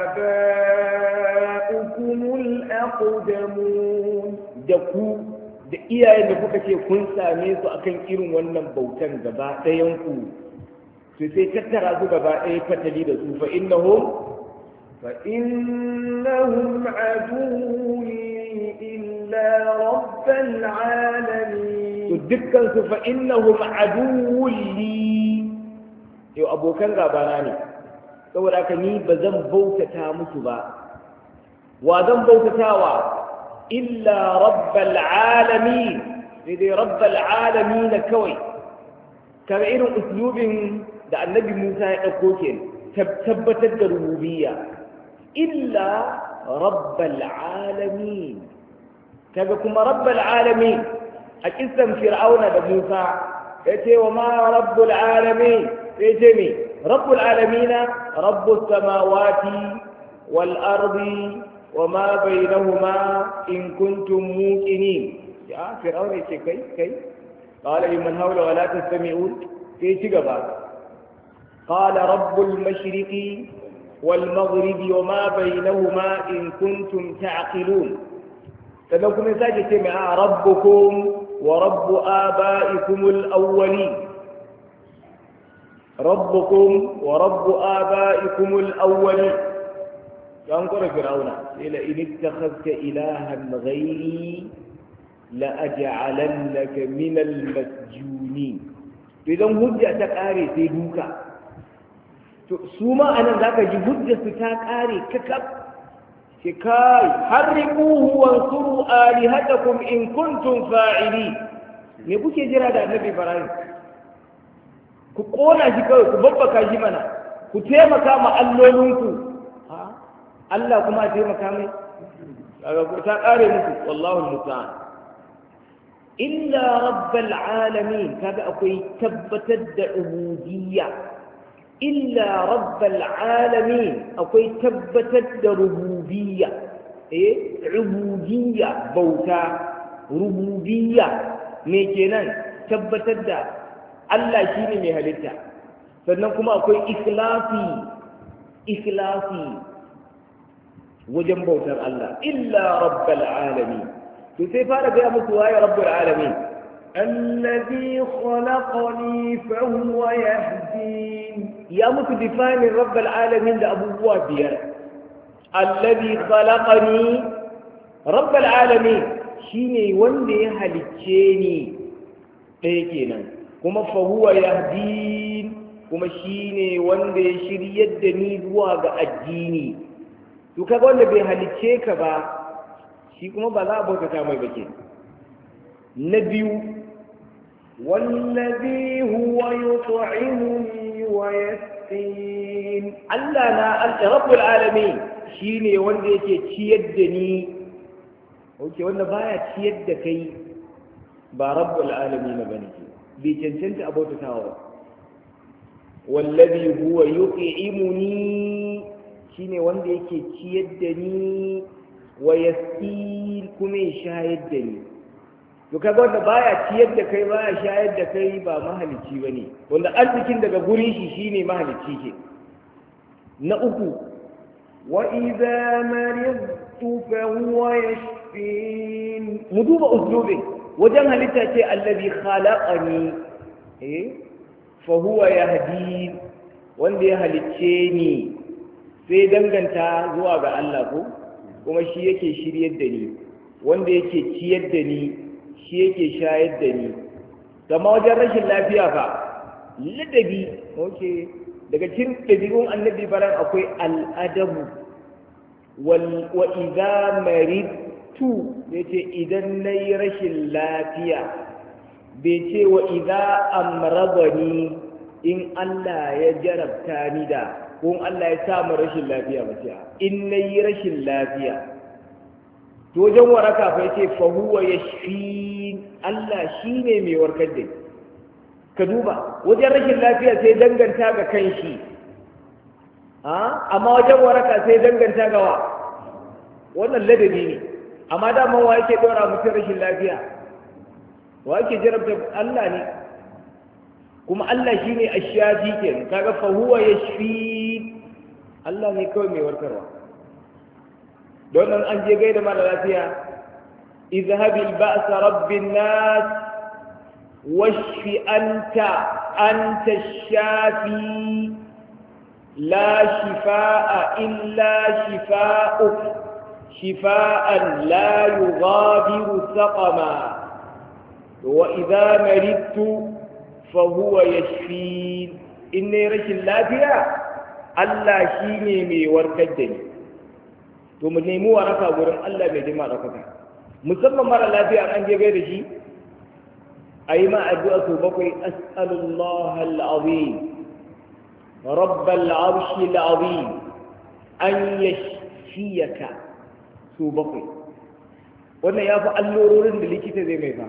aba'ukumul aqdamun, da ku da iyayen da kuka ce kun same su akan irin wannan bautan gaba ɗayan ku, to sai tattara su gaba ɗaya fatali da su fa innahum fa innahum aduwwi illa rabbil alamin, to dukkan su fa innahum aduwwun li, yau abokan gabana ne, saboda haka ni ba zan bautata musu ba. Wa zan bautatawa? illa rabbal alamin, sai dai rabbal alamin kawai. Kamar irin uslubin da annabi Musa ya ɗauko ke tabbatar da rububiyya, illa rabbal alamin. Kaga kuma rabbal alamin a kissan fir'auna da Musa ya ce wa ma rabbul alamin, sai ce me rabbul alamina rabbus samawati wal ardi wa ma bainahuma in kuntum muqinin. Ya fir'auna ce kai kai qala liman hawla wa la tastami'un, sai ci gaba qala rabbul mashriqi wal maghribi wa ma bainahuma in kuntum ta'qilun. sannan kuma sake ce mai a rabbukum wa rabbu aba'ikumul awwalin, rabbukum wa rabbu aba'ikumul awwalin. dan kora fir'auna sai la in ittakhadhta ilahan ghairi la aj'alannaka min al masjunin. to idan hujja ta kare sai duka, to su ma anan zaka ji hujja su ta kare kakab ce kai harriquhu wansuru alihatakum in kuntum fa'ili. me kuke jira da annabi Ibrahim? ku kona shi kawai, ku babbaka shi mana, ku taimaka ma allolinku. Allah kuma a taimaka mai? kaga ku ta kare muku, wallahu musta'an. illa rabbal alamin, kaga akwai tabbatar da ubudiyya. illa rabbal alamin akwai tabbatar da rububiyya. eh rububiyya bauta, rububiyya me kenan? tabbatar da Allah shine mai halitta. sannan kuma akwai ikhlasi, ikhlasi wajen bautar Allah. illa rabbal alamin, to sai fara ga musu waye rabbul alamin. الذي خلقني فهو يهدين. يا متدفاني رب العالمين لأبو بير. الذي خلقني رب العالمين شيني وندي هلتشيني لكن كما فهو يهدين، كما شيني وندي شريد دني زواج الديني. to kaga wanda bai halicce ka ba shi kuma ba za a bautata mai ba ke. na biyu والذي هو يطعمني ويسقين. Allah na rabbul alamin shine wanda yake ciyar da ni. Oke, wanda baya ciyar da kai ba rabbul alamin bane ke bai cancanta a bautatawa ba wallazi huwa yut'imuni shine wanda yake ciyar da ni wa yasqil kuma ya shayar da ni to kaga wanda baya ciyar da kai baya shayar da kai ba mahalicci bane wanda arzikin daga gurin shi shine mahalicci ke na uku wa idza maridtu fa huwa yashfin mu duba uslubin wajen halitta ce allazi khalaqani eh fa huwa yahdi wanda ya halicce ni sai danganta zuwa ga Allah ko kuma shi yake shiryar da ni wanda yake ciyar da ni shi yake shayar da ni kama wajen rashin lafiya fa ladabi okay daga cikin ɗabi'un annabi baran akwai al'adabu wa idza maridtu yace idan nayi rashin lafiya bai ce wa idza amradani in Allah ya jarabta ni da ko Allah ya sa mu rashin lafiya ba ce in nayi rashin lafiya to wajen waraka fa yace fa huwa yashfi Allah shine mai warkar da ni ka duba wajen rashin lafiya sai danganta ga kanshi a amma wajen waraka sai danganta ga wa wannan ladabi ne amma daman wa yake dora mutum rashin lafiya wa yake jarabta Allah ne kuma Allah shine ash-shafi kenan kaga fa huwa yashfi Allah ne kawai mai warkarwa don nan an je gaida mara lafiya izhabil ba'sa rabbin nas washfi anta anta ash-shafi la shifaa illa shifaa'uk shifaa'an la yughadiru saqama wa idha maridtu fa huwa yashfi inni rashin lafiya Allah shine mai warkar da ni to mu nemi waraka gurin Allah mai jima ɗaukaka musamman mara lafiya an je gaida shi a yi ma addu'a su bakwai as'alullah al'azim rabbal arshi al'azim an yashfiyaka su bakwai wannan ya fi allororin da likita zai mai fa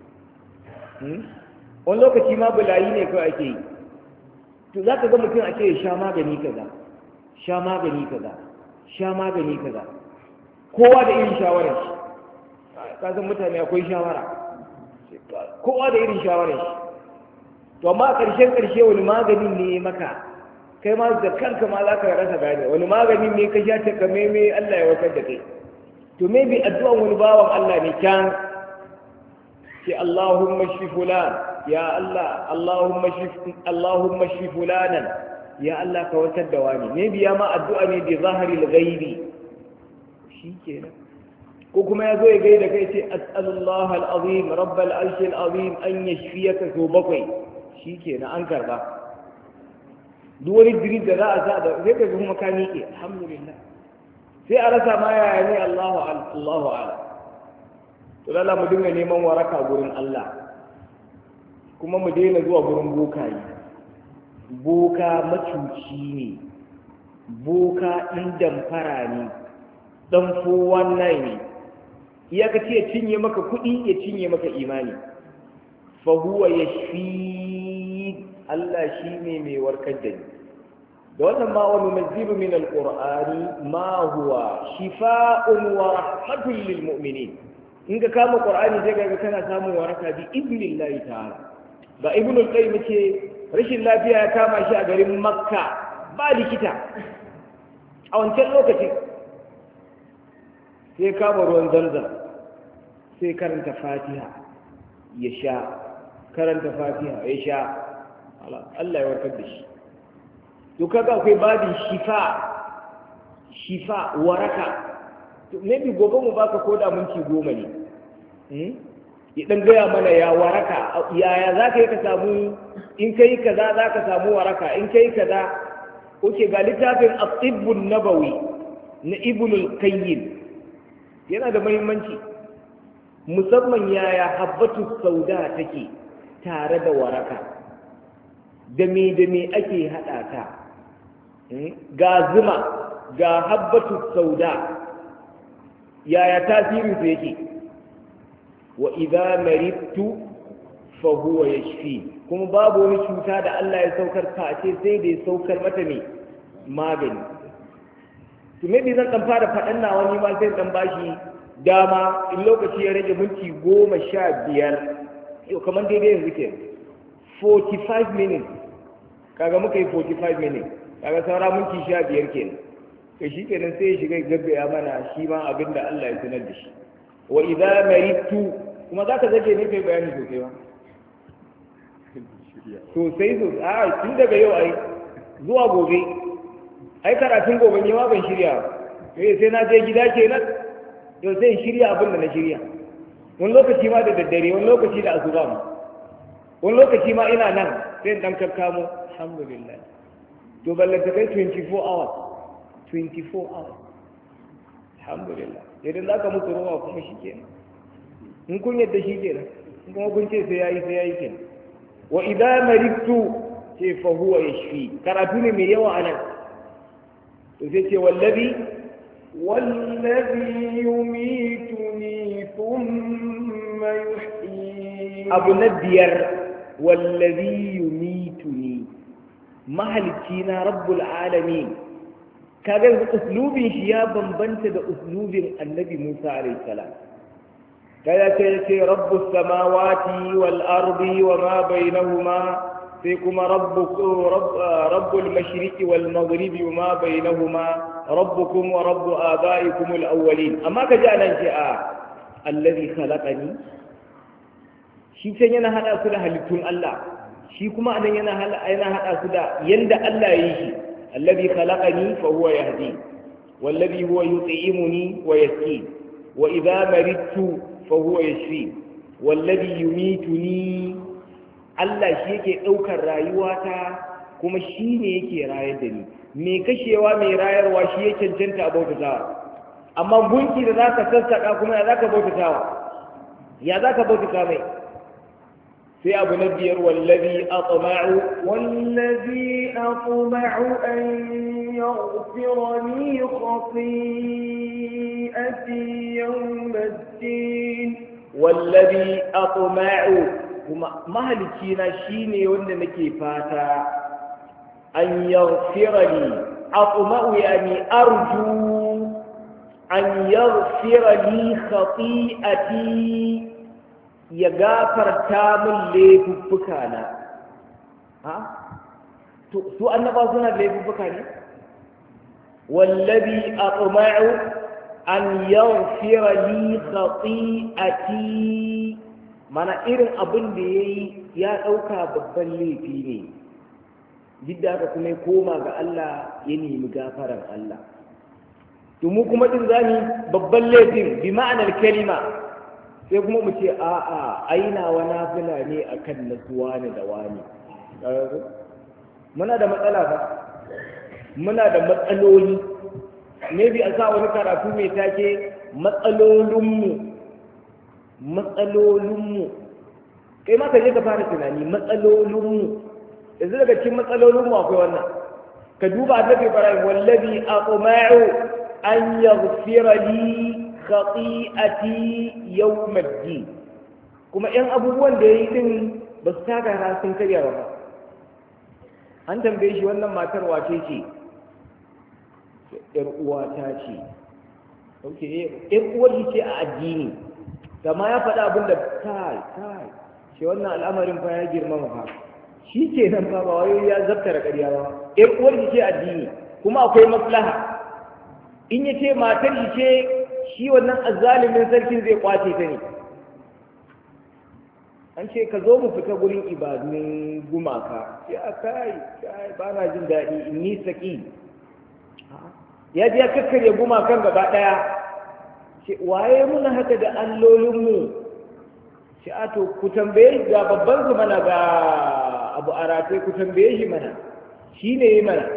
wani lokaci ma bulayi ne kawai ake yi to za ka ga mutum a ce ya sha magani kaza sha magani kaza sha magani kaza kowa da irin shawarar shi kasan mutane akwai shawara kowa da irin shawarar shi to amma a ƙarshen ƙarshe wani maganin ne maka kai ma da kanka ma za ka rasa gane wani maganin ne ka sha ta kame me Allah ya warkar da kai to maybe addu'an wani bawan Allah ne can ce Allahumma shfi fulan ya Allah Allahumma shfi Allahumma shfi fulanan ya Allah ka warkar da wani ne biya ma addu'a ne bi zaharil ghaibi shikenan ko kuma ya zo ya gaida kai ce as'alullah al-azim rabbal arshi al-azim an yashfiyaka so bakwai shikenan an karba duk wani dirin da za a sa da sai ka ga kuma ka miƙe alhamdulillah sai a rasa ma yaya ne Allahu Allahu ala to lalla mu dinga neman waraka gurin Allah kuma mu daina zuwa gurin bokaye boka macuci ne boka ɗin damfara ne ɗan fowan nai ne iyakaci ya cinye maka kuɗi ya cinye maka imani fa huwa yashfi Allah shi ne mai warkar da ni da wannan ma wani nazibu min alqur'ani ma huwa shifa'un wa rahmatun lil mu'minin in ka kama qur'ani sai ga kana samun waraka bi idnillahi ta'ala ba ibnul qayyim ce rashin lafiya ya kama shi a garin makka ba likita a wancan lokacin sai kama ruwan zanzan sai karanta fatiha ya sha karanta fatiha ya sha Allah ya warkar da shi to kaga akwai babin shifa shifa waraka to maybe gobe mu baka koda minti goma ne ya dan gaya mana ya waraka yaya za ka yi ka samu in kai kaza za ka samu waraka in kai kaza oke ga littafin at-tibbun nabawi na ibnul qayyim yana da muhimmanci musamman yaya habbatu sauda take tare da waraka da me da me ake hada ta ga zuma ga habbatu sauda yaya tasirin su yake wa idza maridtu fa huwa yashfi kuma babu wani cuta da Allah ya saukar ta ce sai da ya saukar mata ne magani to maybe zan dan fara faɗan na wani ma sai dan bashi dama in lokaci ya rage minti goma sha biyar yau kamar daidai yanzu ke forty-five minutes kaga muka yi forty-five minutes kaga saura minti sha biyar kenan to shi kenan sai ya shiga gaggaya mana shi ma abin da Allah ya sanar da shi wa idza maridtu kuma zaka zage ne kai bayani sosai ba sosai sosai a tun daga yau ai zuwa gobe ai karatun gobe ne ma ban shirya sai sai na je gida kenan yau sai shirya abin da na shirya wani lokaci ma da daddare wani lokaci da asuba ma wani lokaci ma ina nan sai dan kakkamo alhamdulillah to ballanta kai twenty-four hours twenty-four hours alhamdulillah idan za ka mutu ruwa kuma shi kenan in kun yadda shi kenan in kuma kun ce sai yayi sai yayi kenan wa idza maridtu ce fa huwa yashfi karatu ne mai yawa anan to sai ce wallazi والذي يميتني ثم يحيين أبو ندير والذي يميتني مهلكينا رب العالمين كان أسلوب شيابا بنت أسلوب النبي موسى عليه السلام كذا سيأتي رب السماوات والأرض وما بينهما فيكم رب رب رب المشرق والمغرب وما بينهما ربكم ورب آبائكم الأولين أما كجانا شيء الذي خلقني shi can yana hada su da halittun Allah shi kuma anan yana yana hada su da yanda Allah ya yi shi allazi khalaqani fa huwa yahdi wallazi huwa yut'imuni wa yasqi wa idha maridtu fa huwa yashfi wallazi yumituni Allah shi yake daukar rayuwata kuma shi ne yake rayar da ni me kashewa mai rayarwa shi ya cancanta a bautatawa amma gunki da zaka sassaka kuma ya zaka bautatawa ya zaka bautata mai sai abu na biyar wallazi atma'u wallazi atma'u an yaghfira li khati'ati yawm ad-din wallazi atma'u kuma mahalicina shine wanda nake fata an yaghfira li atma'u yani arju an yaghfira li khati'ati ya gafarta min laifuffuka na ha to su annaba suna laifuffuka ne wallazi atma'u an yaghfira li khati'ati mana irin abin da yayi ya dauka babban laifi ne didda haka kuma ya koma ga Allah ya nemi gafaran Allah to mu kuma din zani babban laifin bi ma'anar kalima sai kuma mu ce a'a aina wa nafila ne akan nasuwa ne da wani muna da matsala ba muna da matsaloli maybe a sa wani karatu mai take matsalolinmu matsalolinmu kai ma ka je ka fara tunani matsalolinmu yanzu daga cikin matsalolinmu akwai wannan ka duba annabi Ibrahim wallazi aqma'u an yaghfira li khati'ati yawmiddin kuma yan abubuwan da yayi din ba su taka ra sun karya ba an tambaye shi wannan matar wace ce yar uwa ta ce okay yar uwar ce a addini kama ya faɗa abin da kai kai shi wannan al'amarin fa ya girmama fa shi ke nan fa ba wai ya zabtara ƙarya ba yar uwar ce addini kuma akwai maslaha in yace matar shi ce shi wannan azzalimin sarkin zai kwace ta ne an ce ka zo mu fita gurin ibadun gumaka ya kai kai ba na jin daɗi in yi saki ya ji ya kakkarya gumakan gaba ɗaya ce waye muna haka da allolinmu ce a to ku tambaye ga babban su mana ga abu a rataye ku tambaye shi mana shi ne yi mana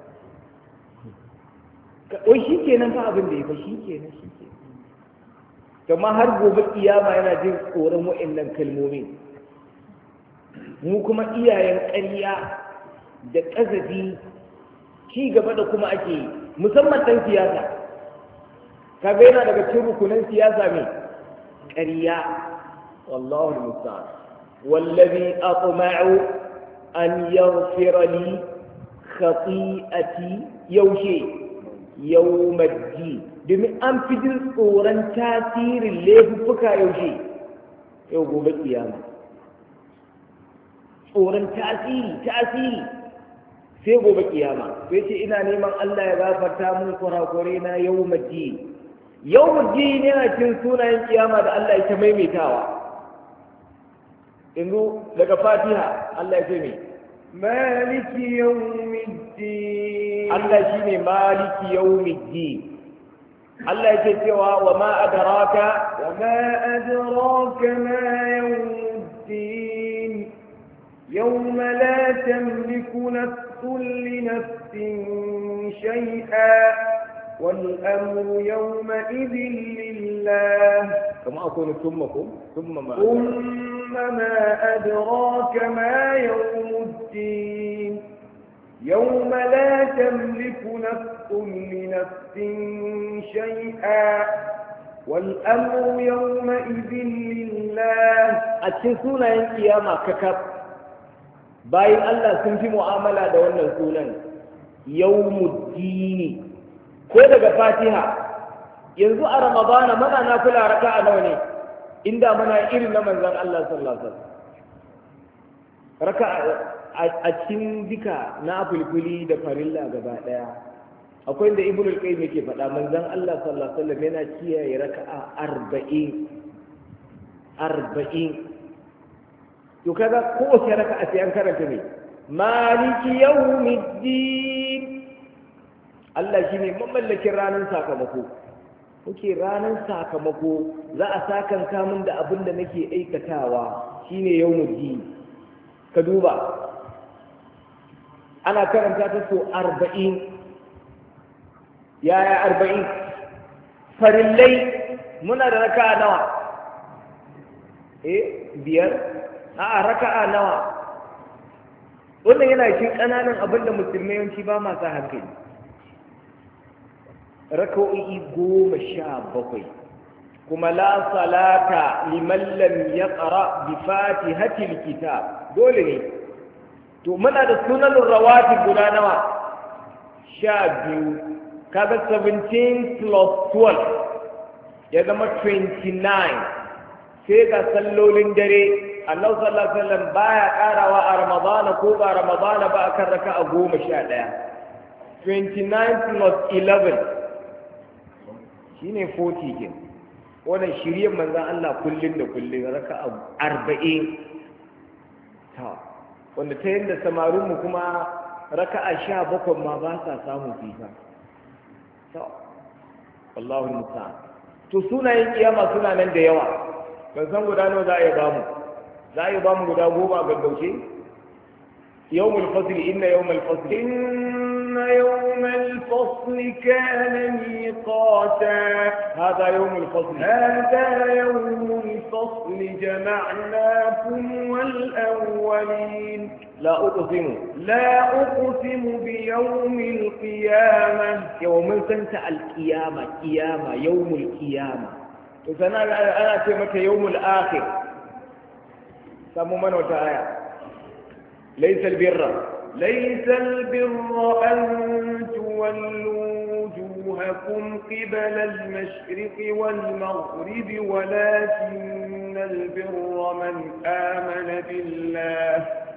wai shi kenan fa abin da ya fa shi kenan shi kenan kama har gobe kiyama yana jin tsoron wa'annan kalmomi mu kuma iyayen ƙarya da ƙazafi ci gaba da kuma ake yi musamman ɗan siyasa kaga yana daga cikin rukunan siyasa mai ƙarya wallahu al-musta'an wallazi atma'u an yaghfira li khati'ati yaushe yawmaddi domin an fi jin tsoron tasirin laifuffuka yaushe yau gobe kiyama tsoron tasiri tasiri sai gobe kiyama sai ce ina neman Allah ya gafarta mun kurakure na yawmaddi yawmaddi ne yana cin sunayen kiyama da Allah ya ta maimaitawa yanzu daga Fatiha Allah ya ce me maliki yawmiddin Allah shine maliki yawmiddin Allah yake cewa wa ma adraka wa ma adraka ma yawmuddin yawma la tamliku nafsun li nafsin shay'a wal amru yawma idhin lillah kama akunu thummakum thumma ma thumma ma adraka ma yawmuddin يوم لا تملك نفس لنفس شيئا والأمر يومئذ لله أتشن سنة قيامة ككب باين الله سنفي معاملة دولنا سنة يوم الدين كودة فاتحة ينزو رمضان منا نافل ركعة نوني إندا منا إرنا من ذن الله صلى الله عليه وسلم ركعة a cikin duka na fulfuli da farilla gaba daya akwai da ibnu al-qayyim yake faɗa manzon Allah sallallahu alaihi wasallam yana kiyaye raka'a arba'in arba'in to kaga kowace raka'a sai an karanta ne maliki yawmiddin Allah shine mamallakin ranar sakamako kuke ranar sakamako za a sakan kamun da abin da nake aikatawa shine yawmuddin ka duba ana karanta ta so arba'in yaya arba'in farillai muna da raka'a nawa eh biyar a'a raka'a nawa wannan yana cikin ƙananan abin da musulmai yawanci ba masu hankali raka'o'i goma sha bakwai kuma la salata liman lam yaqra bi fatihatil kitab dole ne to muna da sunan rawatib guda nawa sha biyu kaga seventeen plus twelve ya zama twenty-nine sai ga sallolin dare Allah sallallahu alaihi wasallam baya karawa a Ramadana ko ba Ramadana ba akan raka'a goma sha ɗaya twenty-nine plus eleven shine forty ke wannan shiryen manzon Allah kullun da kullun raka'a arba'in ta wanda ta yadda samarinmu kuma raka'a sha bakwai ma ba sa samun fifa to wallahu musta'an to sunayen kiyama suna nan da yawa ban san guda nawa za a yi bamu za a yi bamu guda goma a gaggauce yawmul fasl inna yawmul fasl inna yawmal fasl kana miqata hada yawmul fasl hada yawmul fasl jama'nakum wal awwalin la uqsimu la uqsimu bi yawmil qiyamah yawmin santa al qiyama qiyama yawmul qiyama to sana ana ce mata yawmul akhir samu mana wata aya laysa al birra ليس البر أن تولوا وجوهكم قبل المشرق والمغرب ولكن البر من آمن بالله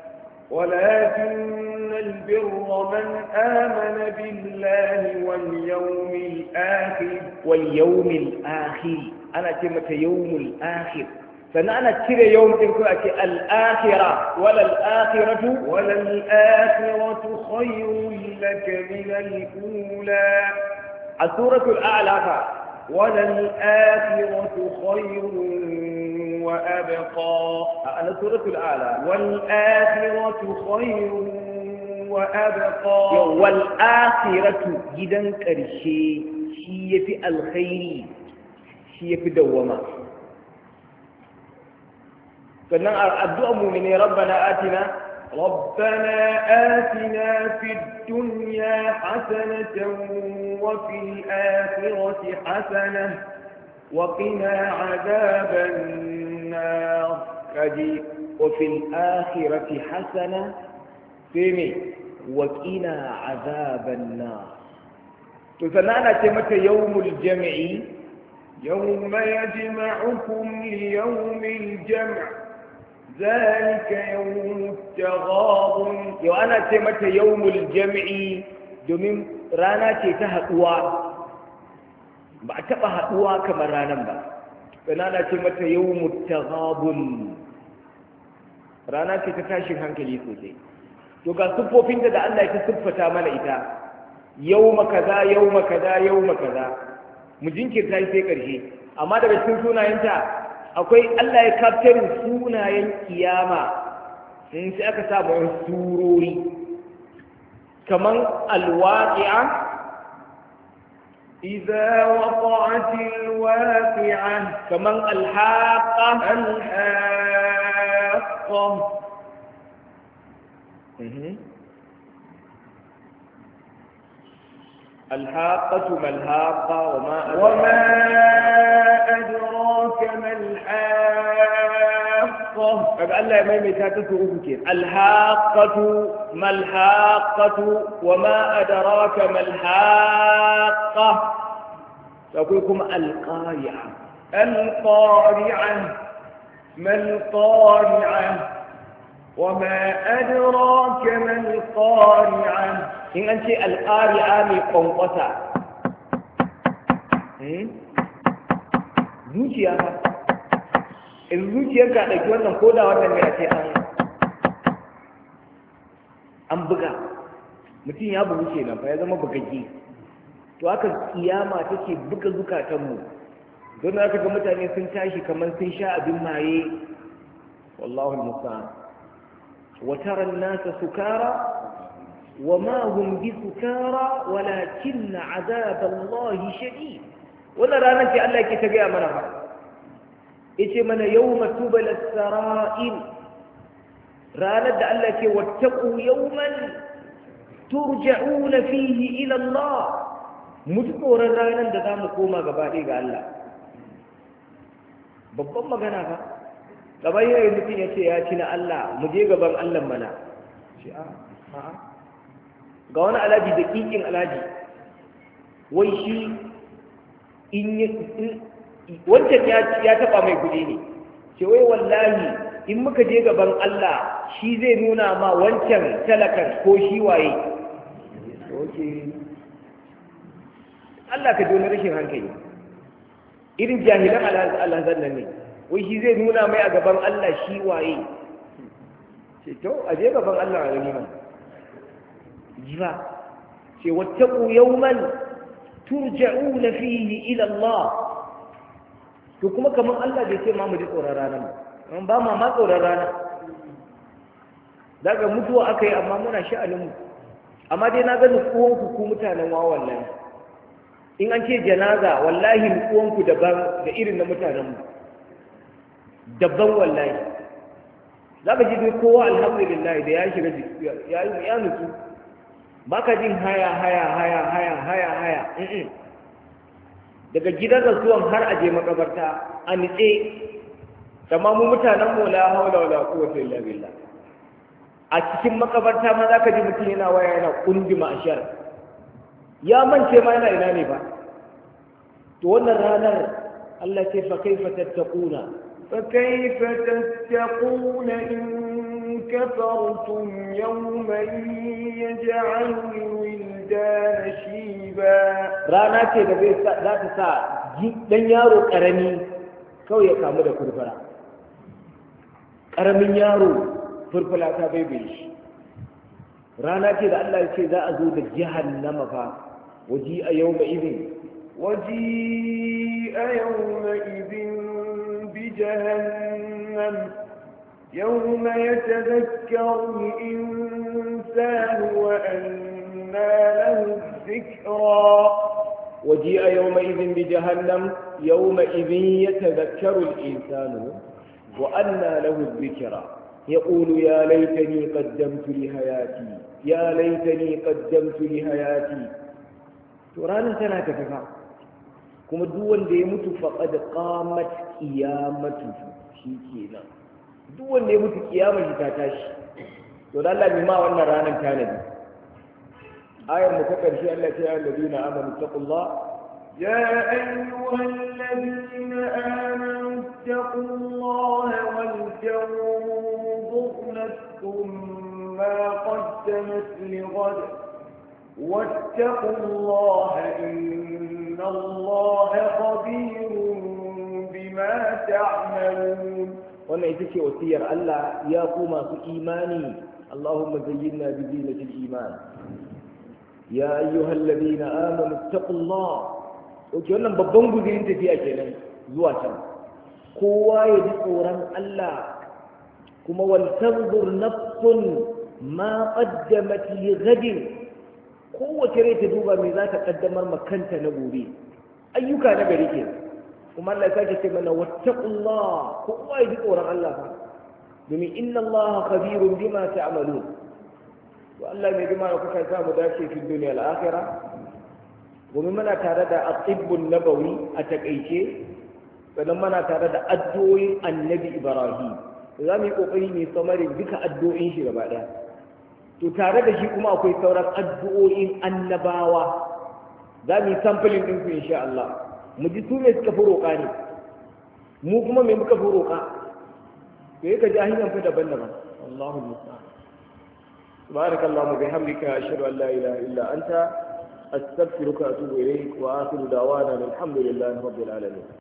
ولكن البر من آمن بالله واليوم الآخر واليوم الآخر أنا كلمة يوم الآخر فأنا كده يوم تقول الآخرة ولا الآخرة ولا الآخرة خير لك من الأولى السورة الأعلى ولا الآخرة خير وأبقى أنا السورة الأعلى والآخرة خير وأبقى والآخرة جدا كرشي شيء في الخير شيء في دوما sannan addu'ar mu'mini rabbana atina rabbana atina fid dunya hasanatan wa fil akhirati hasanatan wa qina adhaban النار كذي وفي الآخرة حسنة فيمي وقنا عذاب النار تسنانا تمت يوم الجمع يوم يجمعكم ليوم الجمع ذلك يوم التغابن yau ana ce mata yawmul jam'i domin rana ce ta haɗuwa ba a taɓa haɗuwa kamar ranar ba sannan ana ce mata yawmut taghabun rana ce ta tashin hankali sosai to ga siffofin da Allah ya siffata mana ita yawma kaza yawma kaza yawma kaza mu jinkirta sai ƙarshe amma daga cikin sunayenta akwai Allah ya kaftarin sunayen kiyama in sai aka sa mu surori kaman alwaqi'a idza waqa'atil waqi'a kaman alhaqa alhaqqa الحاقة ما الحاقة وما وما أدراك ما الحاقة فقال الله ما يميتاته أبكين الحاقة ما الحاقة وما أدراك ما الحاقة فأقول لكم القارعة القارعة ما القارعة وما أدراك ما القارعة in an ce alƙari'a mai ƙwanƙwasa zuciya ba in zuciyar ka ɗauki wannan ko da wannan ne a ce an an buga mutum ya bugu kenan fa ya zama bugagge to haka kiyama take buga zukatanmu don haka ga mutane sun tashi kamar sun sha abin maye wallahu musta'an wa tara an-nasa sukara وما هم بسكارى ولكن عذاب الله شديد ولا رانا في الله كي تجي امنا ايش من يوم تبل السرائر رانا ده الله كي واتقوا يوما ترجعون فيه الى الله مذكور رانا ده zamu koma gaba ɗaya ga Allah babban magana fa gaba yayin mutum ya ce ya ci na Allah mu je gaban Allah mana shi a a'a ga wani alaji da ƙiƙin alaji wai shi in wancan ya taɓa mai kuɗi ne ce wai wallahi in muka je gaban Allah shi zai nuna ma wancan talakan ko shi waye Allah ka ji wani rashin hankali irin jahilan alhazan nan ne wai shi zai nuna mai a gaban Allah shi waye ce to a je gaban Allah a gani man jiba ce wattaqu yawman turja'una fihi ila Allah to kuma kaman Allah bai ce ma mu ji tsoron rana ba ba ma ma tsoron rana daga mutuwa aka yi amma muna sha'anin mu amma dai na ga nutsuwan ku ku mutanen wa wallahi in an ce janaza wallahi nutsuwan ku daban da irin na mutanen mu daban wallahi zaka ji dai kowa alhamdulillah da ya shiga ya ya nutsu baka jin haya haya haya haya haya haya daga gidan rasuwan har aje makabarta a nitse amma mu mutanen mu la haula wala quwwata illa billah a cikin makabarta ma zaka ji mutum yana waya yana kundima ashar ya mance ma yana ina ne ba to wannan ranar Allah ce fa kaifa tattaquna fa kaifa tattaquna in كفرتم يوما يجعل الولدان شيبا رانا ce da zai za ta sa dan yaro karami kawai ya kamu da furfura karamin yaro furfura ta baibaye shi rana ce da Allah ya ce za a zo da jahannama fa waji a yawma idin waji a yawma idin bi jahannam يوم يتذكر الإنسان وأنى له الذكرى وجيء يومئذ بجهنم يومئذ يتذكر الإنسان وأنى له الذكرى يقول يا ليتني قدمت لحياتي يا ليتني قدمت لحياتي ترانا تنا كففا كما دول دي مت فقد قامت قيامته shi kenan duk wanda ya mutu kiyama shi ta tashi to da Allah bai ma wannan ranar tanadi ayar mu ta karshe Allah ta yi alladina amanu taqullah ya ayyuhal ladina amanu taqullaha wal tanzur nafsum ma qaddamat lighad واتقوا الله إن الله خبير بما تعملون. wannan ita ce wasiyar Allah ya ku masu imani Allahumma zayyinna bi zinatil iman ya ayyuhal ladina amanu taqullah. Oke, wannan babban guzurin tafiya kenan zuwa can kowa ya ji tsoron Allah kuma wal tanzur nafsun ma qaddamat li ghadin, kowace rai ta duba me za ta kaddamar makanta na gobe ayyuka na gari ke kuma Allah ya sake ce mana wattaqullah kowa ya ji tsoron Allah fa domin inna Allah khabirun bima ta'malun. to Allah mai jima da kuka samu dace fi duniya al-akhirah domin muna tare da at-tibbun nabawi a takaice sannan muna tare da addu'o'in annabi Ibrahim za mu yi kokari ne samarin duka addu'o'in shi gaba daya. to tare da shi kuma akwai sauran addu'o'in annabawa za mu yi samfulin ɗinku insha Allah mu ji su ne suka fi roƙa ne mu kuma me muka fi roƙa to yi ka ji hanyar fi daban-daban Allahu musta'an. subhanakallahumma bihamdika ashhadu an la ilaha illa anta astaghfiruka wa atubu ilayk wa akhiru da'wana alhamdulillahi rabbil alamin.